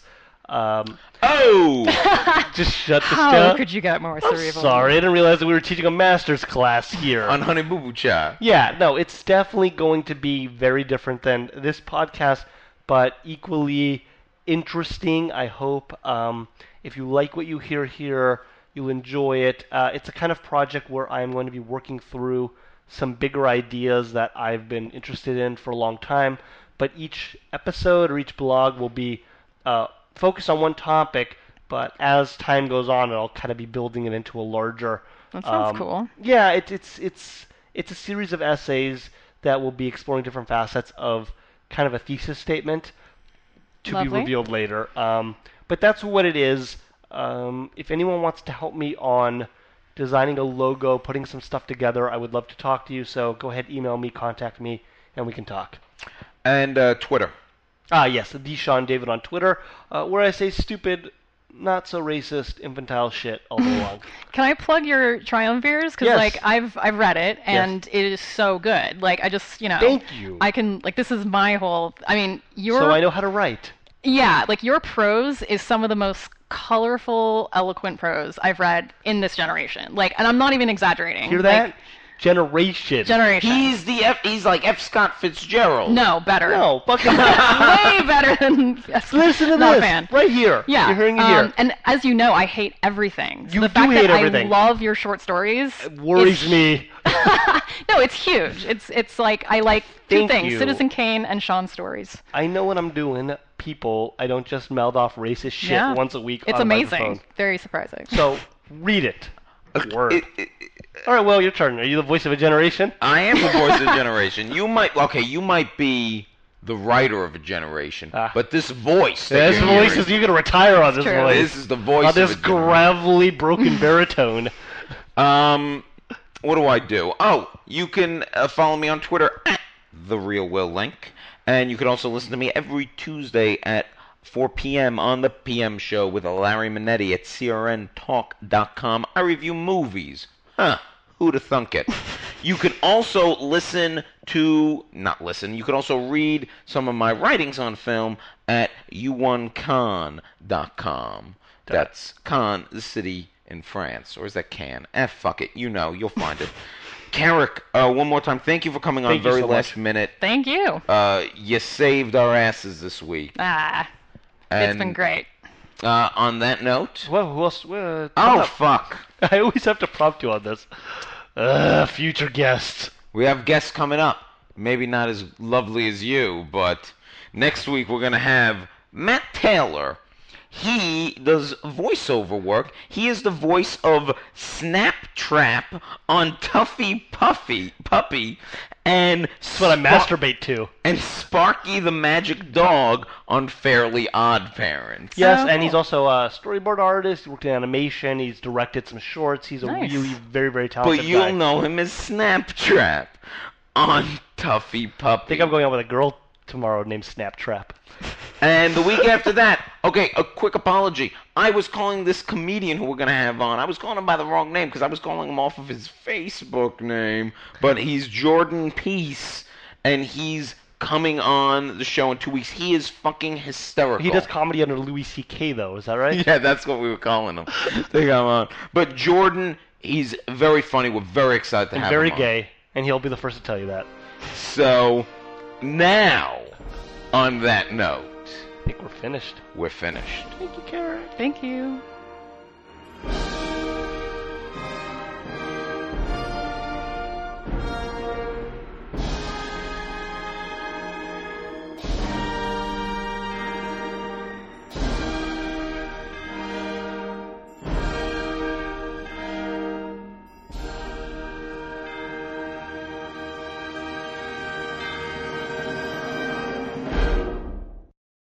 [SPEAKER 3] Just shut this
[SPEAKER 4] How
[SPEAKER 3] down.
[SPEAKER 4] could you get more
[SPEAKER 3] I'm
[SPEAKER 4] cerebral?
[SPEAKER 3] sorry, I didn't realize that we were teaching a master's class here.
[SPEAKER 2] on Honey Boo Boo Child.
[SPEAKER 3] Yeah, no, it's definitely going to be very different than this podcast, but equally interesting, I hope. If you like what you hear here, you'll enjoy it. It's a kind of project where I'm going to be working through some bigger ideas that I've been interested in for a long time, but each episode or each blog will be focused on one topic, but as time goes on, I'll kind of be building it into a larger...
[SPEAKER 4] That sounds cool.
[SPEAKER 3] Yeah, it's a series of essays that will be exploring different facets of kind of a thesis statement to be
[SPEAKER 4] Lovely.
[SPEAKER 3] revealed later. But that's what it is. If anyone wants to help me on designing a logo, putting some stuff together, I would love to talk to you. So go ahead, email me, contact me, and we can talk.
[SPEAKER 2] And Twitter.
[SPEAKER 3] Yes, the Sean David on Twitter, where I say stupid, not so racist, infantile shit all day long.
[SPEAKER 4] Can I plug your Triumvirs? Because
[SPEAKER 3] Yes.
[SPEAKER 4] like I've read it and it is so good. Like I just
[SPEAKER 3] Thank you.
[SPEAKER 4] I can like this is my whole. I mean your
[SPEAKER 3] So I know how to write.
[SPEAKER 4] yeah like your prose is some of the most colorful, eloquent prose I've read in this generation. Like, and I'm not even exaggerating.
[SPEAKER 3] Hear
[SPEAKER 4] Like,
[SPEAKER 3] that? Generation.
[SPEAKER 2] He's like F. Scott Fitzgerald.
[SPEAKER 4] No, better.
[SPEAKER 3] No, fucking
[SPEAKER 4] Way better than.
[SPEAKER 3] Listen to
[SPEAKER 4] not
[SPEAKER 3] this
[SPEAKER 4] a fan.
[SPEAKER 3] right here.
[SPEAKER 4] Yeah.
[SPEAKER 3] You're hearing it here.
[SPEAKER 4] And as you know, I hate everything. So
[SPEAKER 3] You
[SPEAKER 4] the
[SPEAKER 3] do
[SPEAKER 4] fact
[SPEAKER 3] hate
[SPEAKER 4] that
[SPEAKER 3] everything.
[SPEAKER 4] I love your short stories
[SPEAKER 3] It worries
[SPEAKER 4] is-
[SPEAKER 3] me.
[SPEAKER 4] No, it's huge. It's like I like two
[SPEAKER 3] Thank
[SPEAKER 4] things:
[SPEAKER 3] you.
[SPEAKER 4] Citizen Kane and Sean stories.
[SPEAKER 3] I know what I'm doing, people. I don't just mouth off racist shit
[SPEAKER 4] Yeah.
[SPEAKER 3] once a week
[SPEAKER 4] It's
[SPEAKER 3] on a
[SPEAKER 4] amazing.
[SPEAKER 3] microphone.
[SPEAKER 4] Very surprising.
[SPEAKER 3] So, read it. Word. All right, well, your turn. Are you the voice of a generation?
[SPEAKER 2] I am the voice of a generation. You might be the writer of a generation, but this voice that
[SPEAKER 3] This
[SPEAKER 2] you're
[SPEAKER 3] voice
[SPEAKER 2] hearing-
[SPEAKER 3] is, you're going to retire on this
[SPEAKER 4] true.
[SPEAKER 3] voice.
[SPEAKER 2] This is the voice
[SPEAKER 3] On
[SPEAKER 2] of
[SPEAKER 3] this
[SPEAKER 2] a generation.
[SPEAKER 3] gravelly, broken baritone.
[SPEAKER 2] What do I do? Oh, you can follow me on Twitter at @TheRealWillLink, and you can also listen to me every Tuesday at 4 p.m. on the PM show with Larry Minetti at crntalk.com. I review movies. Who'd have thunk it? You can also you can also read some of my writings on film at u1con.com. That's Cannes, the city in France. Or is that Cannes? Fuck it. You'll find it. Carrick, one more time, thank you for coming on
[SPEAKER 3] Thank you
[SPEAKER 2] very
[SPEAKER 3] so
[SPEAKER 2] last
[SPEAKER 3] much.
[SPEAKER 2] minute.
[SPEAKER 4] Thank you.
[SPEAKER 2] You saved our asses this week.
[SPEAKER 4] It's
[SPEAKER 2] And,
[SPEAKER 4] been great.
[SPEAKER 2] On that note...
[SPEAKER 3] Well, who else?
[SPEAKER 2] fuck.
[SPEAKER 3] I always have to prompt you on this. Future guests.
[SPEAKER 2] We have guests coming up. Maybe not as lovely as you, but Next week we're going to have Matt Taylor. He does voiceover work. He is the voice of Snaptrap on Tuffy Puppy, and
[SPEAKER 3] That's what I masturbate to.
[SPEAKER 2] and Sparky the Magic Dog on Fairly Odd Parents.
[SPEAKER 3] Yes,
[SPEAKER 4] Oh,
[SPEAKER 3] and he's
[SPEAKER 4] cool.
[SPEAKER 3] also a storyboard artist. He worked in animation. He's directed some shorts. He's a
[SPEAKER 4] Nice.
[SPEAKER 3] really very, very talented
[SPEAKER 2] But you'll
[SPEAKER 3] guy.
[SPEAKER 2] know him as Snaptrap on Tuffy Puppy.
[SPEAKER 3] I think I'm going out with a girl tomorrow named Snaptrap.
[SPEAKER 2] And the week after that, okay, a quick apology. I was calling this comedian who we're going to have on, I was calling him by the wrong name because I was calling him off of his Facebook name. But he's Jordan Peace, and he's coming on the show in 2 weeks. He is fucking hysterical.
[SPEAKER 3] He does comedy under Louis C.K. though, is that right?
[SPEAKER 2] Yeah, that's what we were calling him. They got him on. But Jordan, he's very funny. We're very excited to
[SPEAKER 3] And
[SPEAKER 2] have
[SPEAKER 3] very
[SPEAKER 2] him on.
[SPEAKER 3] gay, and he'll be the first to tell you that.
[SPEAKER 2] So, now, on that note,
[SPEAKER 3] I think we're finished.
[SPEAKER 2] we're finished.
[SPEAKER 3] Thank you, Karen.
[SPEAKER 4] Thank you.